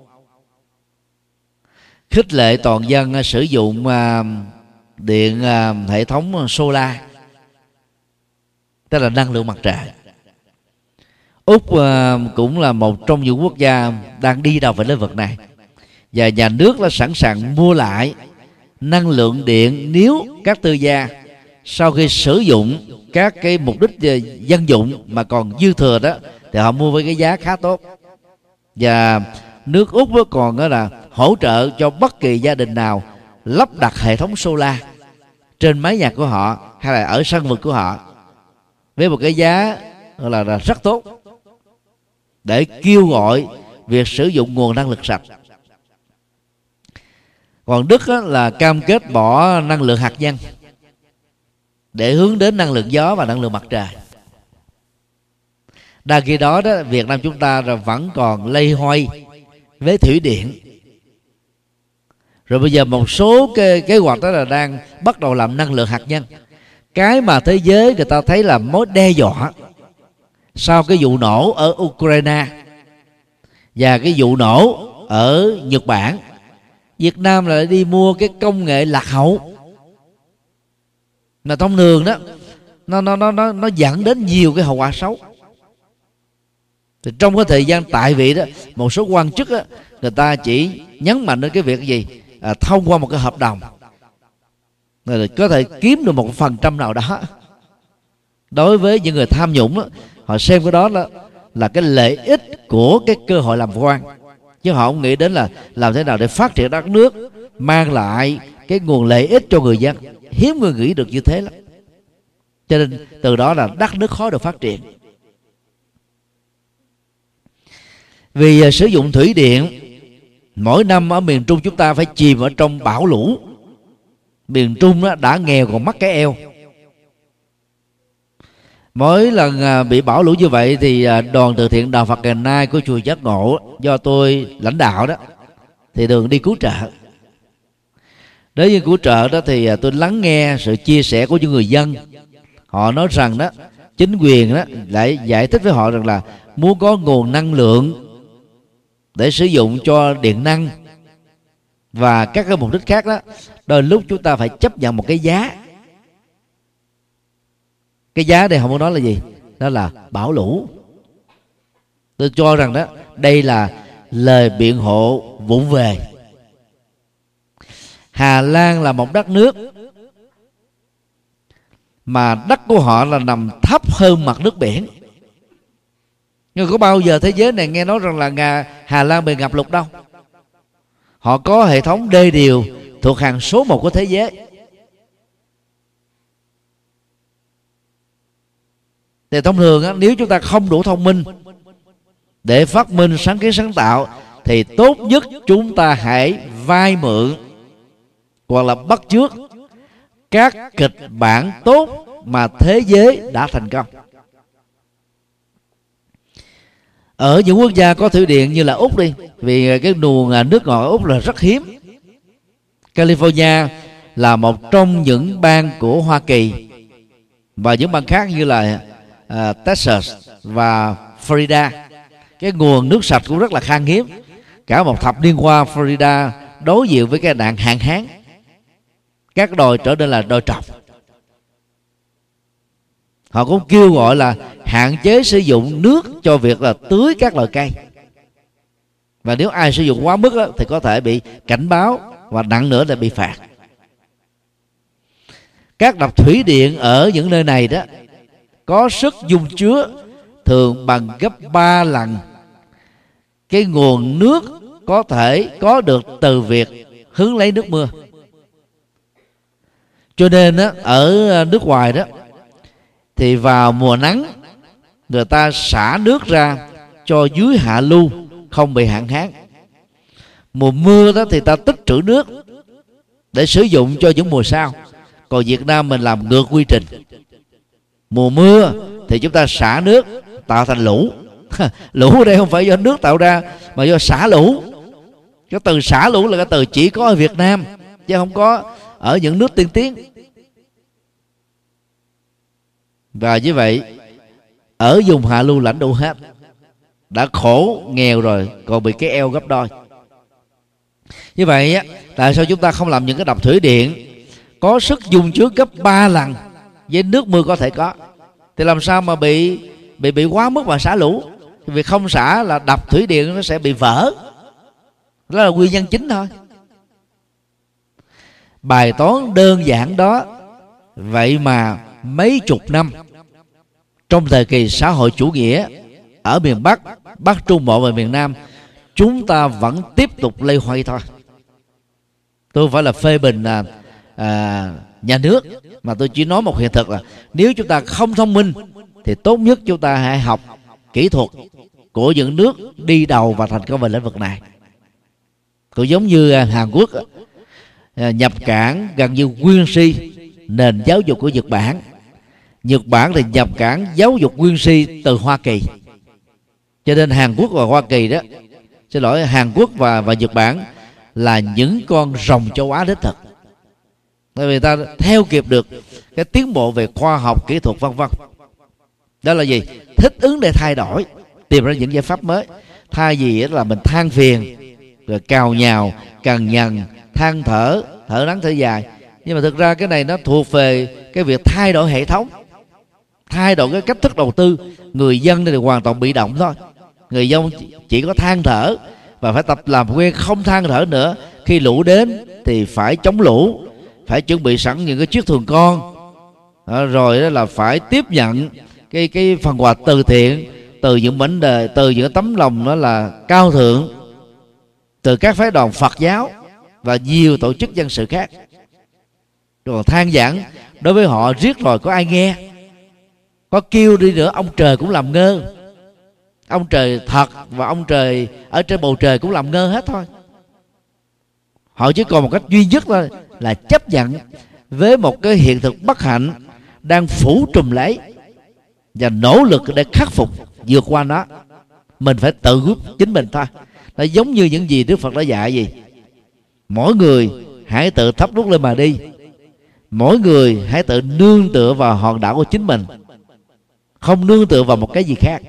Speaker 1: khích lệ toàn dân sử dụng điện hệ thống solar, tức là năng lượng mặt trời. Úc cũng là một trong những quốc gia đang đi đầu về lĩnh vực này, và nhà nước đã sẵn sàng mua lại năng lượng điện nếu các tư gia sau khi sử dụng các cái mục đích dân dụng mà còn dư thừa đó thì họ mua với cái giá khá tốt. Và nước Úc còn đó là hỗ trợ cho bất kỳ gia đình nào lắp đặt hệ thống solar trên mái nhà của họ hay là ở sân vườn của họ với một cái giá là, là rất tốt, để kêu gọi việc sử dụng nguồn năng lượng sạch. Còn Đức là cam kết bỏ năng lượng hạt nhân để hướng đến năng lượng gió và năng lượng mặt trời. Đang khi đó, đó Việt Nam chúng ta vẫn còn lây hoay với thủy điện. Rồi bây giờ một số cái kế hoạch đó là đang bắt đầu làm năng lượng hạt nhân. Cái mà thế giới người ta thấy là mối đe dọa sau cái vụ nổ ở Ukraine và cái vụ nổ ở Nhật Bản, Việt Nam lại đi mua cái công nghệ lạc hậu mà thông thường đó nó nó nó nó nó dẫn đến nhiều cái hậu quả xấu. Thì trong cái thời gian tại vị đó, một số quan chức đó, người ta chỉ nhấn mạnh đến cái việc gì à, thông qua một cái hợp đồng rồi có thể kiếm được một phần trăm nào đó. Đối với những người tham nhũng đó, họ xem cái đó là, là cái lợi ích của cái cơ hội làm quan, chứ họ không nghĩ đến là làm thế nào để phát triển đất nước, mang lại cái nguồn lợi ích cho người dân. Hiếm người nghĩ được như thế lắm. Cho nên từ đó là đất nước khó được phát triển. Vì sử dụng thủy điện, mỗi năm ở miền Trung chúng ta phải chìm ở trong bão lũ. Miền Trung đã nghèo còn mắc cái eo. Mỗi lần bị bão lũ như vậy thì đoàn từ thiện Đạo Phật Ngày Nay của chùa Giác Ngộ do tôi lãnh đạo đó thì thường đi cứu trợ. Đối với cứu trợ đó thì tôi lắng nghe sự chia sẻ của những người dân. Họ nói rằng đó chính quyền đó lại giải thích với họ rằng là muốn có nguồn năng lượng để sử dụng cho điện năng và các cái mục đích khác đó, đôi lúc chúng ta phải chấp nhận một cái giá. Cái giá đây không muốn nói là gì, đó là bão lũ. Tôi cho rằng đó đây là lời biện hộ vụng về. Hà Lan là một đất nước mà đất của họ là nằm thấp hơn mặt nước biển. Nhưng có bao giờ thế giới này nghe nói rằng là Nga, Hà Lan bị ngập lụt đâu. Họ có hệ thống đê điều thuộc hàng số một của thế giới. Thì thông thường á, nếu chúng ta không đủ thông minh để phát minh sáng kiến sáng tạo, thì tốt nhất chúng ta hãy vay mượn hoặc là bắt chước các kịch bản tốt mà thế giới đã thành công. Ở những quốc gia có thủy điện như là Úc đi, vì cái nguồn nước ngọt ở Úc là rất hiếm. California là một trong những bang của Hoa Kỳ, và những bang khác như là uh, Texas và Florida, cái nguồn nước sạch cũng rất là khan hiếm. Cả một thập niên qua, Florida đối diện với cái nạn hạn hán, các đồi trở nên là đồi trọc. Họ cũng kêu gọi là hạn chế sử dụng nước cho việc là tưới các loại cây, và nếu ai sử dụng quá mức đó, thì có thể bị cảnh báo, và nặng nữa là bị phạt. Các đập thủy điện ở những nơi này đó có sức dung chứa thường bằng gấp ba lần cái nguồn nước có thể có được từ việc hứng lấy nước mưa. Cho nên đó, ở nước ngoài đó thì vào mùa nắng người ta xả nước ra cho dưới hạ lưu không bị hạn hán. Mùa mưa đó thì ta tích trữ nước để sử dụng cho những mùa sau. Còn Việt Nam mình làm ngược quy trình. Mùa mưa thì chúng ta xả nước tạo thành lũ. Lũ ở đây không phải do nước tạo ra mà do xả lũ. Cái từ xả lũ là cái từ chỉ có ở Việt Nam, chứ không có ở những nước tiên tiến. Và như vậy, ở vùng hạ lưu lãnh đủ hết, đã khổ nghèo rồi còn bị cái eo gấp đôi. Như vậy á, tại sao chúng ta không làm những cái đập thủy điện có sức dung chứa gấp ba lần với nước mưa có thể có? Thì làm sao mà bị bị bị quá mức mà xả lũ? Vì không xả là đập thủy điện nó sẽ bị vỡ. Đó là nguyên nhân chính thôi. Bài toán đơn giản đó, vậy mà mấy chục năm trong thời kỳ xã hội chủ nghĩa ở miền Bắc, Bắc Trung Bộ và miền Nam, chúng ta vẫn tiếp tục lây hoay thôi. Tôi không phải là phê bình à, à, nhà nước, mà tôi chỉ nói một hiện thực là nếu chúng ta không thông minh thì tốt nhất chúng ta hãy học kỹ thuật của những nước đi đầu và thành công về lĩnh vực này. Cũng giống như Hàn Quốc nhập cảng gần như nguyên si nền giáo dục của Nhật Bản. Nhật Bản thì nhập cảng giáo dục nguyên si từ Hoa Kỳ. Cho nên Hàn Quốc và Hoa Kỳ đó, xin lỗi, Hàn Quốc và và Nhật Bản là những con rồng châu Á đích thực. Bởi vì ta theo kịp được cái tiến bộ về khoa học kỹ thuật vân vân. Đó là gì? Thích ứng để thay đổi, tìm ra những giải pháp mới. Thay vì là mình than phiền, rồi cào nhào, cằn nhằn, than thở, thở ngắn thở dài. Nhưng mà thực ra cái này nó thuộc về cái việc thay đổi hệ thống, thay đổi cái cách thức đầu tư. Người dân thì hoàn toàn bị động thôi. Người dân chỉ có than thở và phải tập làm quen không than thở nữa. Khi lũ đến thì phải chống lũ, phải chuẩn bị sẵn những cái chiếc thuyền con, rồi đó là phải tiếp nhận cái cái phần quà từ thiện từ những mảnh đời, từ những tấm lòng đó là cao thượng, từ các phái đoàn Phật giáo và nhiều tổ chức dân sự khác. Còn than vãn đối với họ riết rồi có ai nghe? Có kêu đi nữa ông trời cũng làm ngơ. Ông trời thật và ông trời ở trên bầu trời cũng làm ngơ hết thôi. Họ chỉ còn một cách duy nhất thôi là chấp nhận với một cái hiện thực bất hạnh đang phủ trùm lấy và nỗ lực để khắc phục, vượt qua nó. Mình phải tự giúp chính mình thôi. Nó giống như những gì Đức Phật đã dạy gì: mỗi người hãy tự thắp đuốc lên mà đi, mỗi người hãy tự nương tựa vào hòn đảo của chính mình, không nương tựa vào một cái gì khác.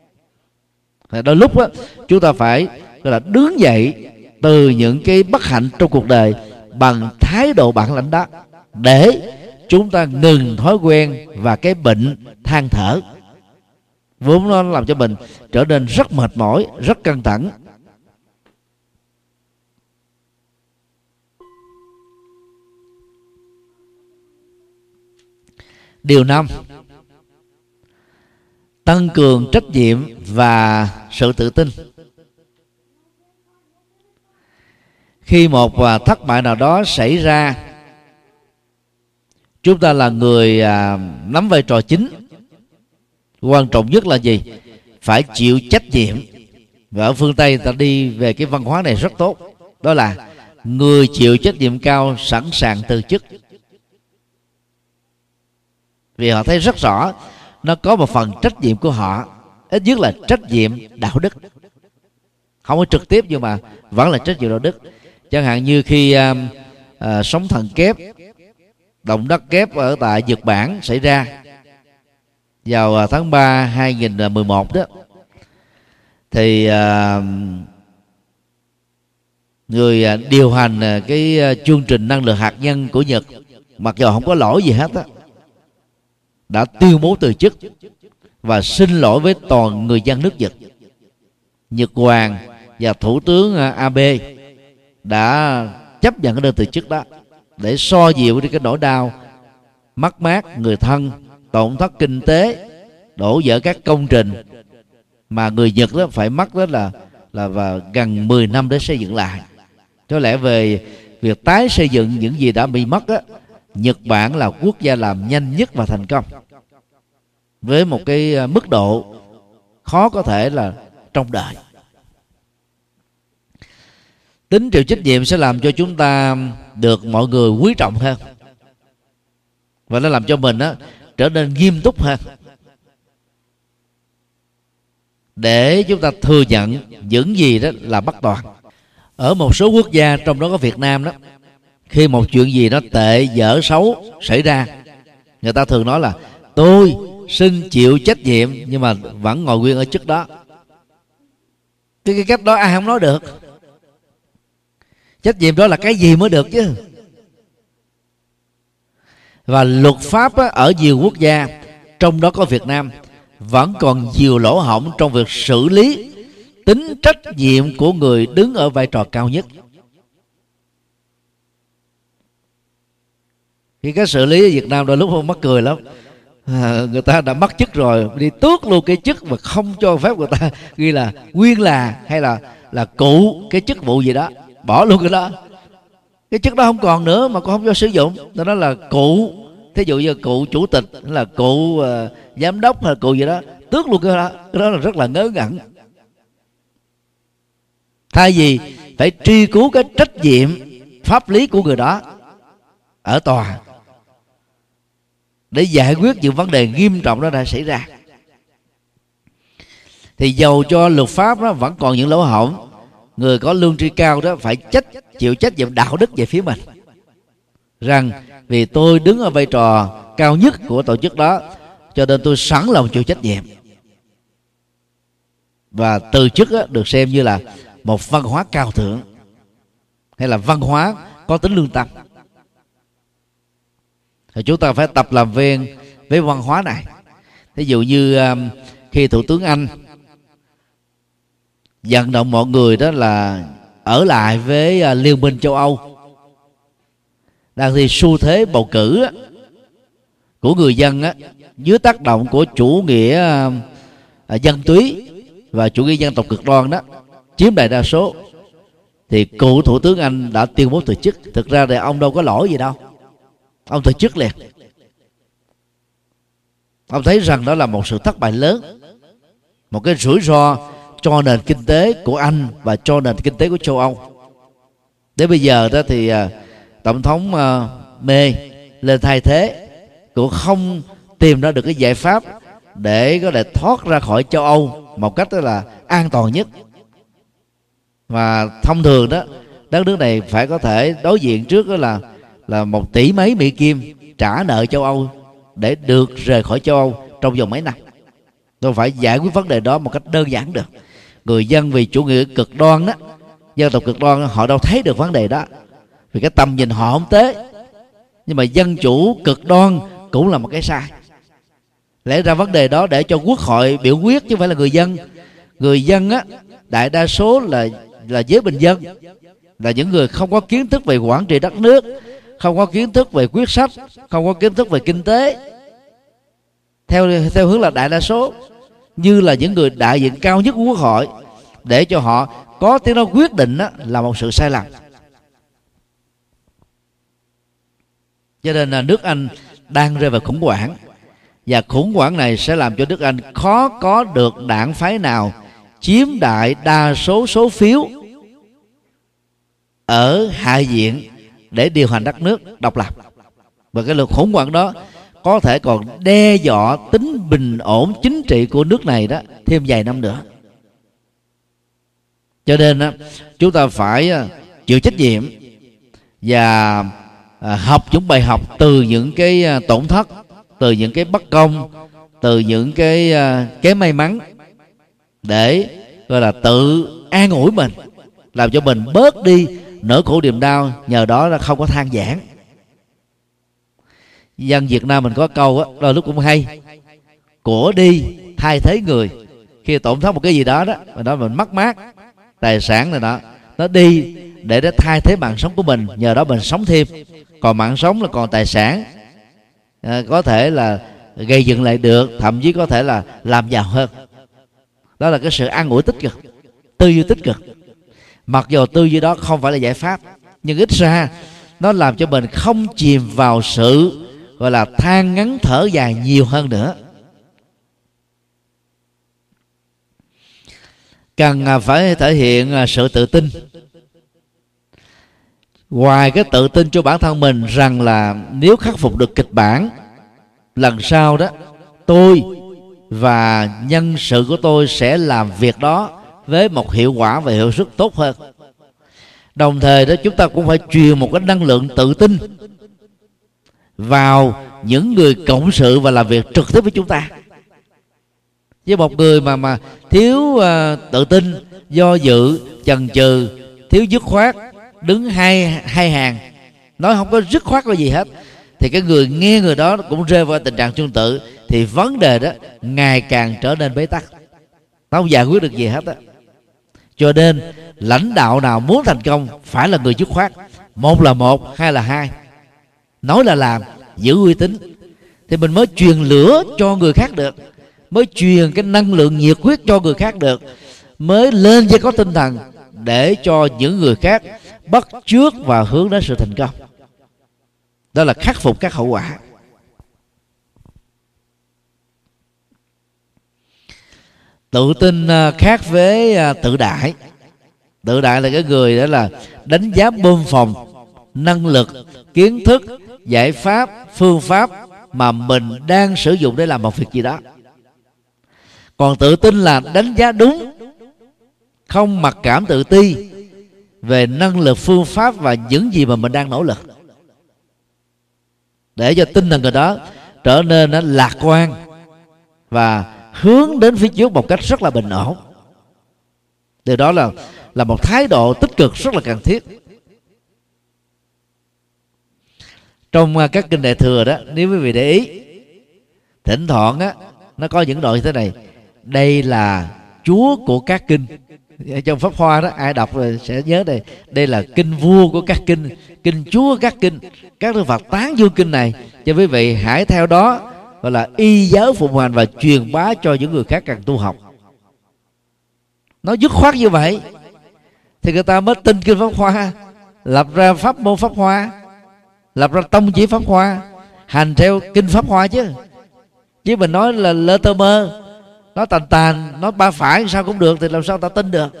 Speaker 1: Đôi lúc đó, chúng ta phải gọi là đứng dậy từ những cái bất hạnh trong cuộc đời bằng thái độ bản lãnh đó, để chúng ta ngừng thói quen và cái bệnh than thở vốn nó làm cho mình trở nên rất mệt mỏi, rất căng thẳng. Điều năm: tăng cường trách nhiệm và sự tự tin. Khi một thất bại nào đó xảy ra, chúng ta là người à, nắm vai trò chính. Quan trọng nhất là gì? Phải chịu trách nhiệm Và ở phương Tây ta đi về cái văn hóa này rất tốt, đó là người chịu trách nhiệm cao sẵn sàng từ chức, vì họ thấy rất rõ nó có một phần trách nhiệm của họ, ít nhất là trách nhiệm đạo đức, không có trực tiếp nhưng mà vẫn là trách nhiệm đạo đức. Chẳng hạn như khi à, à, sóng thần kép, động đất kép ở tại Nhật Bản xảy ra vào tháng ba hai nghìn mười một đó, thì à, người điều hành cái chương trình năng lượng hạt nhân của Nhật, mặc dù không có lỗi gì hết á, đã tuyên bố từ chức và xin lỗi với toàn người dân nước Nhật. Nhật Hoàng và Thủ tướng Abe đã chấp nhận cái đơn từ chức đó để so dịu đi cái nỗi đau mất mát người thân, tổn thất kinh tế, đổ vỡ các công trình mà người Nhật đó phải mất đó là là và gần mười năm để xây dựng lại. Có lẽ về việc tái xây dựng những gì đã bị mất á, Nhật Bản là quốc gia làm nhanh nhất và thành công với một cái mức độ khó có thể là trong đời. Tính chịu trách nhiệm sẽ làm cho chúng ta được mọi người quý trọng hơn, và nó làm cho mình á trở nên nghiêm túc hơn, để chúng ta thừa nhận những gì đó là bất toàn. Ở một số quốc gia, trong đó có Việt Nam đó, khi một chuyện gì nó tệ dở xấu xảy ra, người ta thường nói là tôi xin chịu trách nhiệm, nhưng mà vẫn ngồi nguyên ở chức đó. Cái, cái cách đó ai không nói được. Trách nhiệm đó là cái gì mới được chứ. Và luật pháp á, ở nhiều quốc gia, trong đó có Việt Nam, vẫn còn nhiều lỗ hổng trong việc xử lý tính trách nhiệm của người đứng ở vai trò cao nhất. Khi cái xử lý ở Việt Nam đôi lúc không mắc cười lắm. À, người ta đã mất chức rồi, đi tước luôn cái chức mà không cho phép người ta ghi là nguyên là hay là là cụ cái chức vụ gì đó, bỏ luôn cái đó. Cái chức đó không còn nữa mà còn không cho sử dụng, đó là cụ. Thí dụ như cụ chủ tịch, là cụ uh, giám đốc hay là cụ gì đó, tước luôn cái đó. Cái đó là rất là ngớ ngẩn. Thay vì phải truy cứu cái trách nhiệm pháp lý của người đó ở tòa để giải quyết những vấn đề nghiêm trọng đó đã xảy ra, thì dầu cho luật pháp đó vẫn còn những lỗ hổng, người có lương tri cao đó phải trách chịu trách nhiệm đạo đức về phía mình, rằng vì tôi đứng ở vai trò cao nhất của tổ chức đó, cho nên tôi sẵn lòng chịu trách nhiệm. Và từ chức đó được xem như là một văn hóa cao thượng, hay là văn hóa có tính lương tâm. Thì chúng ta phải tập làm quen với văn hóa này. Ví dụ như khi Thủ tướng Anh vận động mọi người đó là ở lại với Liên minh châu Âu, đang thì xu thế bầu cử á, của người dân á, dưới tác động của chủ nghĩa à, dân túy và chủ nghĩa dân tộc cực đoan đó chiếm đại đa số, thì cựu Thủ tướng Anh đã tuyên bố từ chức. Thực ra thì ông đâu có lỗi gì đâu, ông từ chức liền. Ông thấy rằng đó là một sự thất bại lớn, một cái rủi ro cho nền kinh tế của Anh và cho nền kinh tế của châu Âu. Đến bây giờ đó thì uh, tổng thống uh, May lên thay thế cũng không tìm ra được cái giải pháp để có thể thoát ra khỏi châu Âu một cách đó là an toàn nhất. Và thông thường đó, đất nước này phải có thể đối diện trước đó là là một tỷ mấy Mỹ Kim trả nợ châu Âu để được rời khỏi châu Âu trong vòng mấy năm. Tôi phải giải quyết vấn đề đó một cách đơn giản được. Người dân vì chủ nghĩa cực đoan đó, dân tộc cực đoan, họ đâu thấy được vấn đề đó, vì cái tầm nhìn họ không tế. Nhưng mà dân chủ cực đoan cũng là một cái sai. Lẽ ra vấn đề đó để cho quốc hội biểu quyết chứ không phải là người dân. Người dân á, đại đa số là là giới bình dân, là những người không có kiến thức về quản trị đất nước, không có kiến thức về quyết sách, không có kiến thức về kinh tế, theo theo hướng là đại đa số, như là những người đại diện cao nhất của quốc hội, để cho họ có tiếng nói quyết định đó, là một sự sai lầm. Cho nên là nước Anh đang rơi vào khủng hoảng, và khủng hoảng này sẽ làm cho nước Anh khó có được đảng phái nào chiếm đại đa số số phiếu ở Hạ viện để điều hành đất nước độc lập. Và cái lực khủng hoảng đó có thể còn đe dọa tính bình ổn chính trị của nước này đó thêm vài năm nữa. Cho nên đó, chúng ta phải chịu trách nhiệm và học những bài học từ những cái tổn thất, từ những cái bất công, từ những cái cái may mắn, để gọi là tự an ủi mình, làm cho mình bớt đi nỗi khổ niềm đau, nhờ đó là không có than vãn. Dân Việt Nam mình có câu á, đôi lúc cũng hay: của đi thay thế người. Khi tổn thất một cái gì đó đó, mình nói mình mất mát tài sản này đó, nó đi để nó thay thế mạng sống của mình, nhờ đó mình sống thêm. Còn mạng sống là còn tài sản, à, có thể là gây dựng lại được, thậm chí có thể là làm giàu hơn. Đó là cái sự an ủi tích cực, tư duy tích cực. Mặc dù tư duy đó không phải là giải pháp, nhưng ít ra nó làm cho mình không chìm vào sự gọi là than ngắn thở dài nhiều hơn nữa. Cần phải thể hiện sự tự tin. Ngoài cái tự tin cho bản thân mình rằng là nếu khắc phục được kịch bản, lần sau đó tôi và nhân sự của tôi sẽ làm việc đó với một hiệu quả và hiệu suất tốt hơn. Đồng thời đó, chúng ta cũng phải truyền một cái năng lượng tự tin vào những người cộng sự và làm việc trực tiếp với chúng ta. Với một người mà mà thiếu uh, tự tin, do dự, chần chừ, thiếu dứt khoát, đứng hai hai hàng, nói không có dứt khoát là gì hết, thì cái người nghe người đó cũng rơi vào tình trạng tương tự, thì vấn đề đó ngày càng trở nên bế tắc, nó không giải quyết được gì hết á. Cho nên lãnh đạo nào muốn thành công phải là người dứt khoát, một là một, hai là hai, nói là làm, giữ uy tín, thì mình mới truyền lửa cho người khác được, mới truyền cái năng lượng nhiệt huyết cho người khác được, mới lên với có tinh thần để cho những người khác bắt chước và hướng đến sự thành công. Đó là khắc phục các hậu quả. Tự tin khác với tự đại. Tự đại là cái người đó là đánh giá bơm phòng năng lực, kiến thức, giải pháp, phương pháp mà mình đang sử dụng để làm một việc gì đó. Còn tự tin là đánh giá đúng, không mặc cảm tự ti về năng lực, phương pháp và những gì mà mình đang nỗ lực, để cho tinh thần người đó trở nên nó lạc quan và hướng đến phía trước một cách rất là bình ổn. Điều đó là là một thái độ tích cực rất là cần thiết. Trong các kinh Đại Thừa đó, nếu quý vị để ý, thỉnh thoảng á nó có những đoạn như thế này: đây là chúa của các kinh. Trong Pháp Hoa đó, ai đọc rồi sẽ nhớ đây. Đây là kinh vua của các kinh, kinh chúa của các kinh. Các Đức Phật tán dương kinh này, cho quý vị hãy theo đó gọi là y giáo phụng hành và truyền bá cho những người khác cần tu học. Nó dứt khoát như vậy thì người ta mới tin kinh Pháp Hoa, lập ra pháp môn Pháp Hoa, lập ra tông chỉ Pháp Hoa, hành theo kinh Pháp Hoa chứ. Chứ mình nói là lơ tơ mơ, nói tàn tàn, nói ba phải sao cũng được, thì làm sao ta tin được.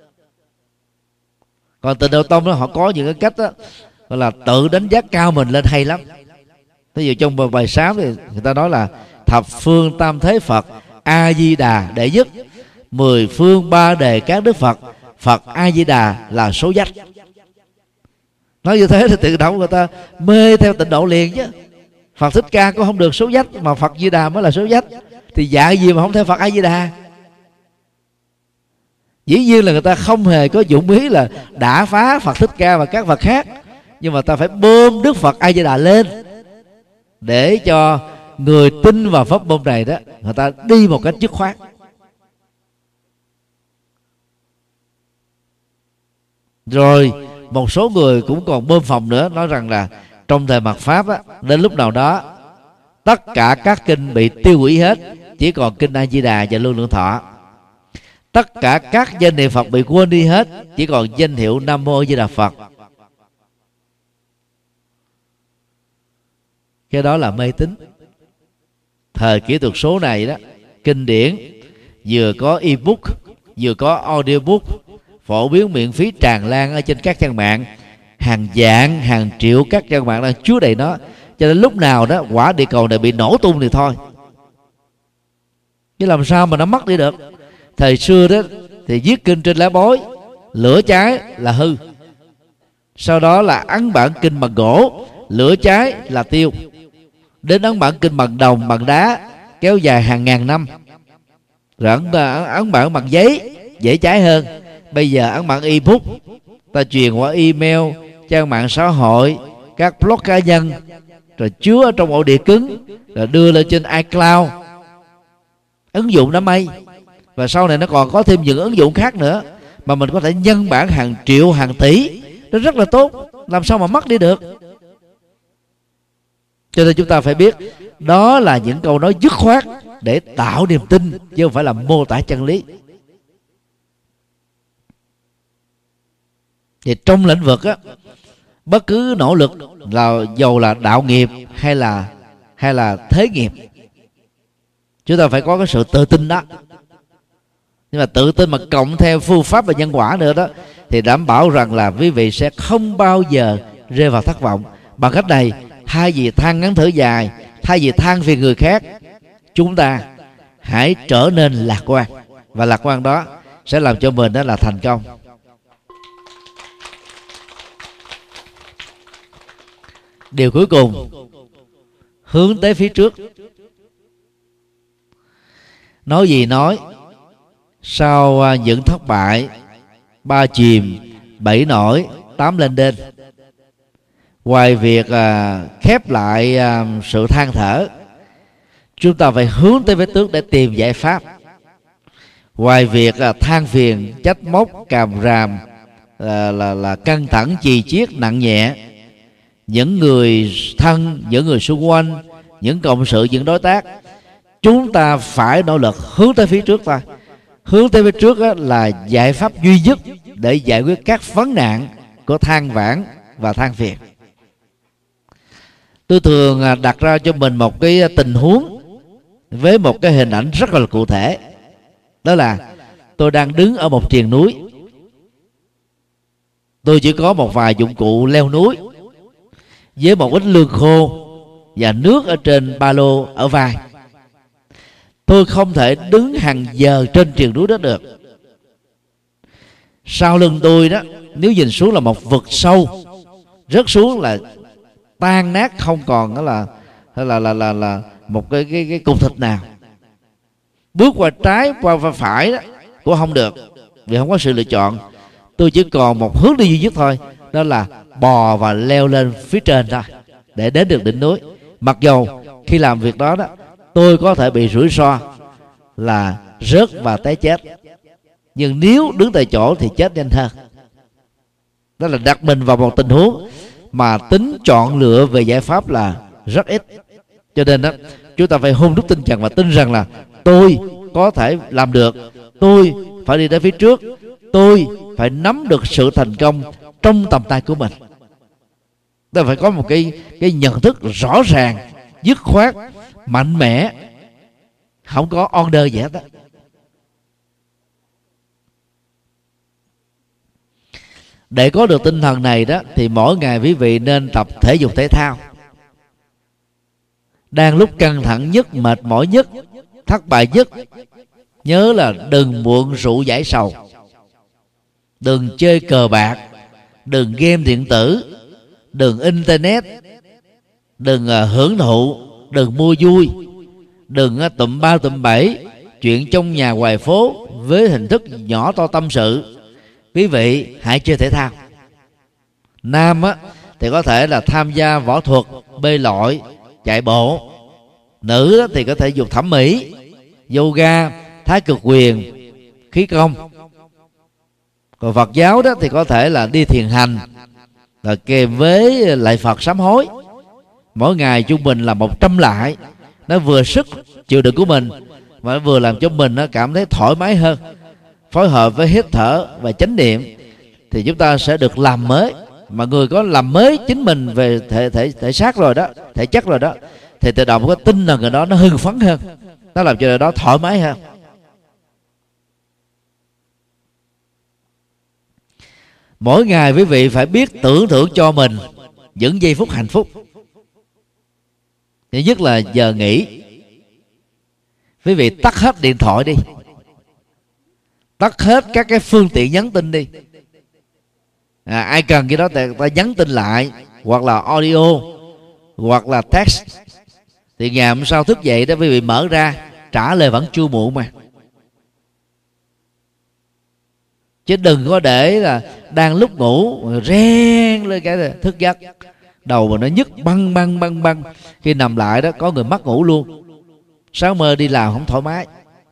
Speaker 1: Còn Tịnh Độ Tông đó, họ có những cái cách đó, gọi là tự đánh giá cao mình lên hay lắm. Ví dụ trong bài sám thì người ta nói là thập phương tam thế Phật A Di Đà đệ nhất, mười phương ba đề các đức Phật, Phật A Di Đà là số dách. Nói như thế thì tự động người ta mê theo Tịnh Độ liền chứ. Phật Thích Ca cũng không được số dách, mà Phật Di Đà mới là số dách, thì dạy gì mà không theo Phật A Di Đà. Dĩ nhiên là người ta không hề có dụng ý là đả phá Phật Thích Ca và các Phật khác, nhưng mà ta phải bơm Đức Phật A Di Đà lên để cho người tin vào pháp môn này đó, người ta đi một cách dứt khoát. Rồi một số người cũng còn bơm phòng nữa, nói rằng là trong thời mạt Pháp á, đến lúc nào đó tất cả các kinh bị tiêu hủy hết, chỉ còn kinh A Di Đà và Lưu Lượng Thọ. Tất cả các danh niệm Phật bị quên đi hết, chỉ còn danh hiệu Nam Mô A Di Đà Phật. Cái đó là mê tín. Thời kỹ thuật số này đó, kinh điển vừa có ebook, vừa có audiobook phổ biến miễn phí tràn lan ở trên các trang mạng, hàng vạn hàng triệu các trang mạng đang chứa đầy nó, cho nên lúc nào đó quả địa cầu này bị nổ tung thì thôi, chứ làm sao mà nó mất đi được. Thời xưa đó thì viết kinh trên lá bối, lửa cháy là hư, sau đó là ấn bản kinh bằng gỗ, lửa cháy là tiêu, đến ấn bản kinh bằng đồng bằng đá kéo dài hàng ngàn năm, rồi ấn, ấn bản bằng giấy dễ cháy hơn. Bây giờ ấn bản ebook ta truyền qua email, trang mạng xã hội, các blog cá nhân, rồi chứa ở trong ổ đĩa cứng, rồi đưa lên trên iCloud, ứng dụng đám mây, và sau này nó còn có thêm những ứng dụng khác nữa mà mình có thể nhân bản hàng triệu hàng tỷ, nó rất là tốt, làm sao mà mất đi được. Cho nên chúng ta phải biết đó là những câu nói dứt khoát để tạo niềm tin, chứ không phải là mô tả chân lý. Thì trong lĩnh vực á, bất cứ nỗ lực là dầu là đạo nghiệp hay là hay là thế nghiệp, chúng ta phải có cái sự tự tin đó. Nhưng mà tự tin mà cộng theo phương pháp và nhân quả nữa đó, thì đảm bảo rằng là quý vị sẽ không bao giờ rơi vào thất vọng. Bằng cách này, thay vì than ngắn thở dài, thay vì than phiền người khác, chúng ta hãy trở nên lạc quan, và lạc quan đó sẽ làm cho mình đó là thành công. Điều cuối cùng, hướng tới phía trước. Nói gì nói, sau những thất bại, ba chìm, bảy nổi, tám lên đên, ngoài việc à, khép lại à, sự than thở, chúng ta phải hướng tới phía trước để tìm giải pháp. Ngoài việc à, than phiền, trách móc, càm ràm, à, là, là căng thẳng, chì chiết, nặng nhẹ, những người thân, những người xung quanh, những cộng sự, những đối tác, chúng ta phải nỗ lực hướng tới phía trước ta. Hướng tới phía trước là giải pháp duy nhất để giải quyết các vấn nạn của than vãn và than phiền. Tôi thường đặt ra cho mình một cái tình huống với một cái hình ảnh rất là cụ thể. Đó là tôi đang đứng ở một triền núi, tôi chỉ có một vài dụng cụ leo núi với một ít lương khô và nước ở trên ba lô ở vai. Tôi không thể đứng hàng giờ trên triền núi đó được. Sau lưng tôi đó, nếu nhìn xuống là một vực sâu, rớt xuống là tan nát, không còn đó là là là là, là một cái cái cái cục thịt nào. Bước qua trái qua phải đó cũng không được, vì không có sự lựa chọn. Tôi chỉ còn một hướng đi duy nhất thôi, đó là bò và leo lên phía trên thôi để đến được đỉnh núi. Mặc dầu khi làm việc đó đó, tôi có thể bị rủi ro là rớt và té chết, nhưng nếu đứng tại chỗ thì chết nhanh hơn. Đó là đặt mình vào một tình huống mà tính chọn lựa về giải pháp là rất ít. Cho nên đó, chúng ta phải hôn đúc tinh thần và tin rằng là tôi có thể làm được, tôi phải đi đến phía trước, tôi phải nắm được sự thành công trong tầm tay của mình. Ta phải có một cái cái nhận thức rõ ràng, dứt khoát, mạnh mẽ, không có order gì hết đó. Để có được tinh thần này đó, thì mỗi ngày quý vị nên tập thể dục thể thao. Đang lúc căng thẳng nhất, mệt mỏi nhất, thất bại nhất, nhớ là đừng muộn rượu giải sầu, đừng chơi cờ bạc, đừng game điện tử, đừng internet, đừng hưởng thụ, đừng mua vui, đừng tụm bao tụm bẫy chuyện trong nhà ngoài phố với hình thức nhỏ to tâm sự. Quý vị hãy chơi thể thao. Nam á, thì có thể là tham gia võ thuật, bơi lội, chạy bộ. Nữ á, thì có thể dục thẩm mỹ, yoga, thái cực quyền, khí công. Còn Phật giáo đó thì có thể là đi thiền hành, là kèm với lạy Phật sám hối. Mỗi ngày trung bình là một trăm lạy. Nó vừa sức chịu đựng của mình, mà vừa làm cho mình nó cảm thấy thoải mái hơn. Phối hợp với hít thở và chánh niệm thì chúng ta sẽ được làm mới. Mà người có làm mới chính mình về thể thể thể xác rồi đó, thể chất rồi đó, thì tự động có tin là người đó nó hưng phấn hơn, nó làm cho người đó thoải mái hơn. Mỗi ngày quý vị phải biết tưởng thưởng cho mình những giây phút hạnh phúc. Thứ nhất là giờ nghỉ. Quý vị tắt hết điện thoại đi, tắt hết các cái phương tiện nhắn tin đi. À, ai cần cái đó ta, ta nhắn tin lại, hoặc là audio, hoặc là text. Thì ngày hôm sau thức dậy đó, quý vị mở ra trả lời vẫn chưa muộn mà. Chứ đừng có để là đang lúc ngủ reng lên cái thức giấc, đầu mà nó nhức băng băng băng băng. Khi nằm lại đó có người mất ngủ luôn, sáng mơ đi làm không thoải mái.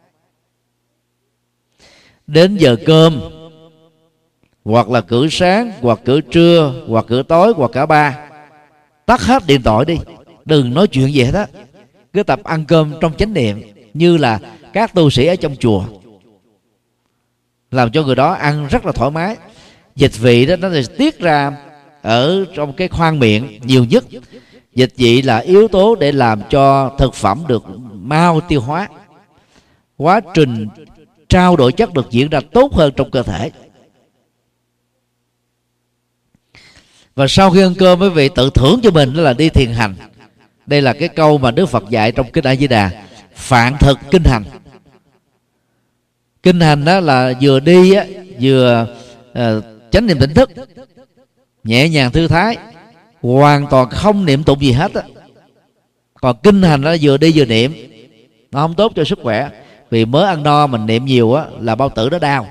Speaker 1: Đến giờ cơm, hoặc là cử sáng, hoặc cử trưa, hoặc cử tối, hoặc cả ba, tắt hết điện thoại đi, đừng nói chuyện gì hết á. Cứ tập ăn cơm trong chánh niệm, như là các tu sĩ ở trong chùa, làm cho người đó ăn rất là thoải mái. Dịch vị đó nó sẽ tiết ra ở trong cái khoang miệng nhiều nhất. Dịch vị là yếu tố để làm cho thực phẩm được mau tiêu hóa, quá trình trao đổi chất được diễn ra tốt hơn trong cơ thể. Và sau khi ăn cơm, quý vị tự thưởng cho mình đó là đi thiền hành. Đây là cái câu mà Đức Phật dạy trong Kinh A Di Đà: phạn thực kinh hành. Kinh hành đó là vừa đi á, vừa uh, chánh niệm tỉnh thức, nhẹ nhàng thư thái, hoàn toàn không niệm tụng gì hết á. Còn kinh hành đó vừa đi vừa niệm, nó không tốt cho sức khỏe. Vì mới ăn no mình niệm nhiều á là bao tử nó đau,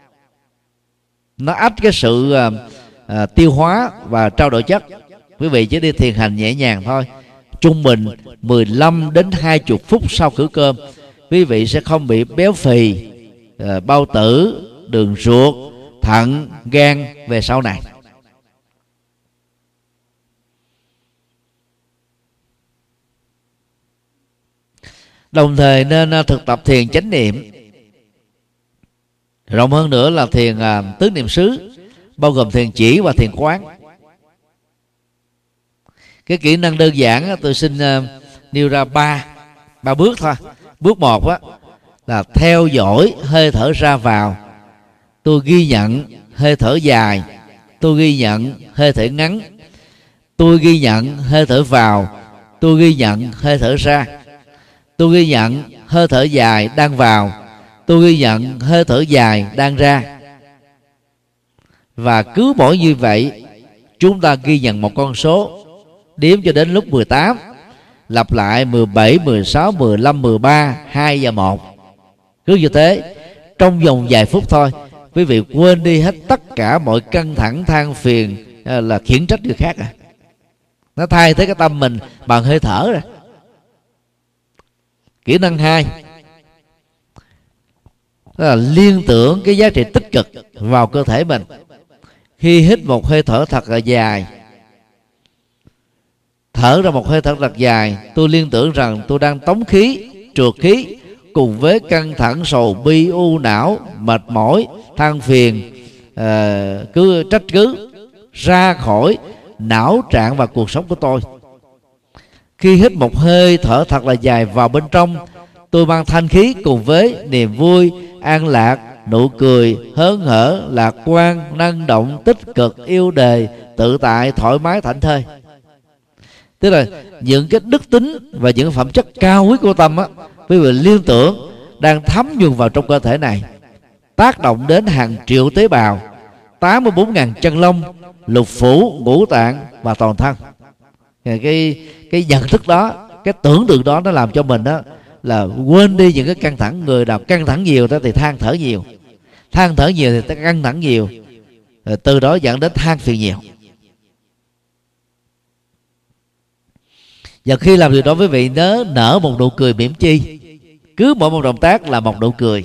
Speaker 1: nó ách cái sự uh, uh, tiêu hóa và trao đổi chất. Quý vị chỉ đi thiền hành nhẹ nhàng thôi, trung bình mười lăm đến hai mươi phút sau bữa cơm, quý vị sẽ không bị béo phì, uh, bao tử, đường ruột, thận, gan về sau này. Đồng thời nên thực tập thiền chánh niệm, rộng hơn nữa là thiền uh, tứ niệm xứ, bao gồm thiền chỉ và thiền quán. Cái kỹ năng đơn giản tôi xin uh, nêu ra ba ba bước thôi. Bước một á, là theo dõi hơi thở ra vào. Tôi ghi nhận hơi thở dài, tôi ghi nhận hơi thở ngắn, tôi ghi nhận hơi thở vào, tôi ghi nhận hơi thở ra. Tôi ghi nhận hơi thở dài đang vào, tôi ghi nhận hơi thở dài đang ra. Và cứ mỗi như vậy, chúng ta ghi nhận một con số, đếm cho đến lúc mười tám, lặp lại mười bảy, mười sáu, mười lăm, mười ba, hai và một. Cứ như thế, trong vòng vài phút thôi, quý vị quên đi hết tất cả mọi căng thẳng, than phiền, là khiển trách người khác à. Nó thay thế cái tâm mình bằng hơi thở rồi. Kỹ năng hai đó là liên tưởng cái giá trị tích cực vào cơ thể mình. Khi hít một hơi thở thật là dài, thở ra một hơi thở thật dài, tôi liên tưởng rằng tôi đang tống khí, trượt khí cùng với căng thẳng, sầu bi, u não, mệt mỏi, than phiền, uh, cứ trách cứ ra khỏi não trạng và cuộc sống của tôi. Khi hít một hơi thở thật là dài vào bên trong, tôi mang thanh khí cùng với niềm vui, an lạc, nụ cười, hớn hở, lạc quan, năng động, tích cực, yêu đời, tự tại, thoải mái, thảnh thơi. Tức là những cái đức tính và những phẩm chất cao quý của tâm á, quý vị liên tưởng đang thấm nhuần vào trong cơ thể này, tác động đến hàng triệu tế bào, tám mươi bốn nghìn chân lông, lục phủ, ngũ tạng và toàn thân. Cái cái nhận thức đó, cái tưởng tượng đó, nó làm cho mình đó là quên đi những cái căng thẳng. Người nào căng thẳng nhiều đó thì than thở nhiều, than thở nhiều thì ta căng thẳng nhiều, rồi từ đó dẫn đến than phiền nhiều. Và khi làm điều đó, quý vị nhớ nở một nụ cười mỉm chi. Cứ mỗi một động tác là một nụ cười.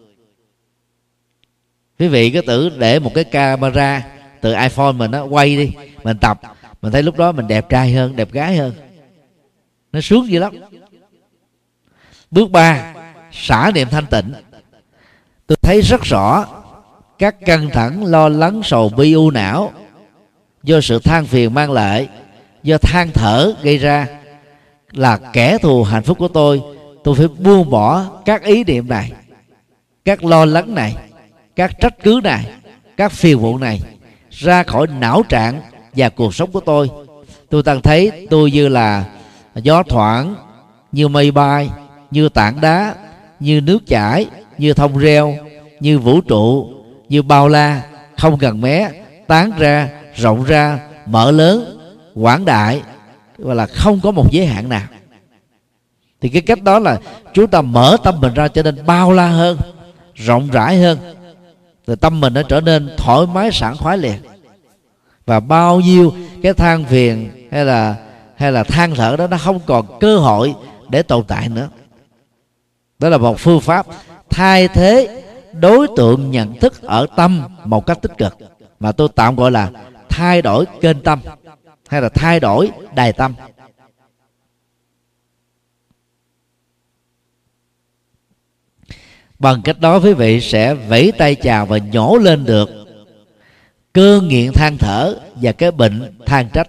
Speaker 1: Quý vị cứ tự để một cái camera từ iPhone mình nó quay đi, mình tập, mình thấy lúc đó mình đẹp trai hơn, đẹp gái hơn, nó sướng dữ lắm. Bước ba, xả niệm thanh tịnh. Tôi thấy rất rõ các căng thẳng, lo lắng, sầu bi, u não do sự than phiền mang lại, do than thở gây ra, là kẻ thù hạnh phúc của tôi. Tôi phải buông bỏ các ý niệm này, các lo lắng này, các trách cứ này, các phiền muộn này, ra khỏi não trạng và cuộc sống của tôi. Tôi đang thấy tôi như là gió thoảng, như mây bay, như tảng đá, như nước chảy, như thông reo, như vũ trụ, như bao la, không cần mé, tán ra, rộng ra, mở lớn, quảng đại, và là không có một giới hạn nào. Thì cái cách đó là chúng ta mở tâm mình ra trở nên bao la hơn, rộng rãi hơn, rồi tâm mình nó trở nên thoải mái sảng khoái liền. Và bao nhiêu cái than phiền hay là hay là than thở đó nó không còn cơ hội để tồn tại nữa. Đó là một phương pháp thay thế đối tượng nhận thức ở tâm một cách tích cực, mà tôi tạm gọi là thay đổi kênh tâm hay là thay đổi đài tâm. Bằng cách đó quý vị sẽ vẫy tay chào và nhổ lên được cơn nghiện than thở và cái bệnh than trách.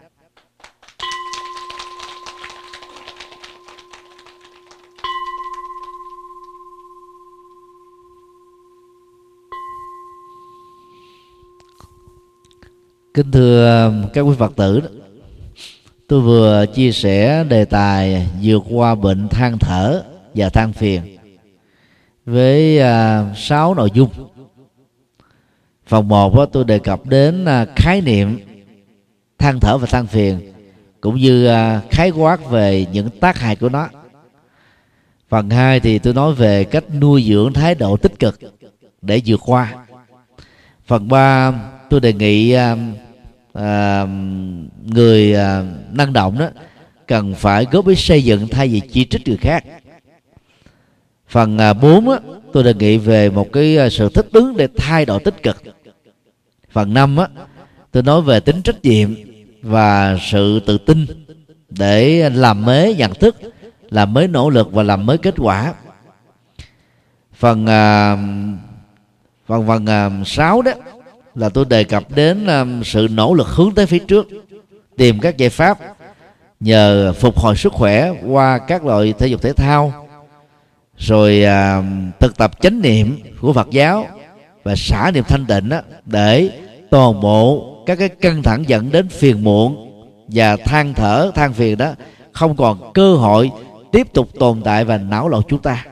Speaker 1: Kính thưa các quý Phật tử, tôi vừa chia sẻ đề tài vượt qua bệnh than thở và than phiền với sáu nội dung. Phần một tôi đề cập đến khái niệm than thở và than phiền, cũng như khái quát về những tác hại của nó. Phần hai thì tôi nói về cách nuôi dưỡng thái độ tích cực để vượt qua. Phần ba tôi đề nghị à, người à, năng động đó cần phải góp ý xây dựng thay vì chỉ trích người khác. Phần bốn á, tôi đề nghị về một cái sự thích ứng để thay đổi tích cực. Phần năm á, tôi nói về tính trách nhiệm và sự tự tin để làm mới nhận thức, làm mới nỗ lực và làm mới kết quả. Phần à, phần phần à, sáu đó là tôi đề cập đến à, sự nỗ lực hướng tới phía trước, tìm các giải pháp nhờ phục hồi sức khỏe qua các loại thể dục thể thao, rồi à, thực tập chánh niệm của Phật giáo và xả niệm thanh tịnh đó, để toàn bộ các cái căng thẳng dẫn đến phiền muộn và than thở than phiền đó không còn cơ hội tiếp tục tồn tại và não lộn chúng ta.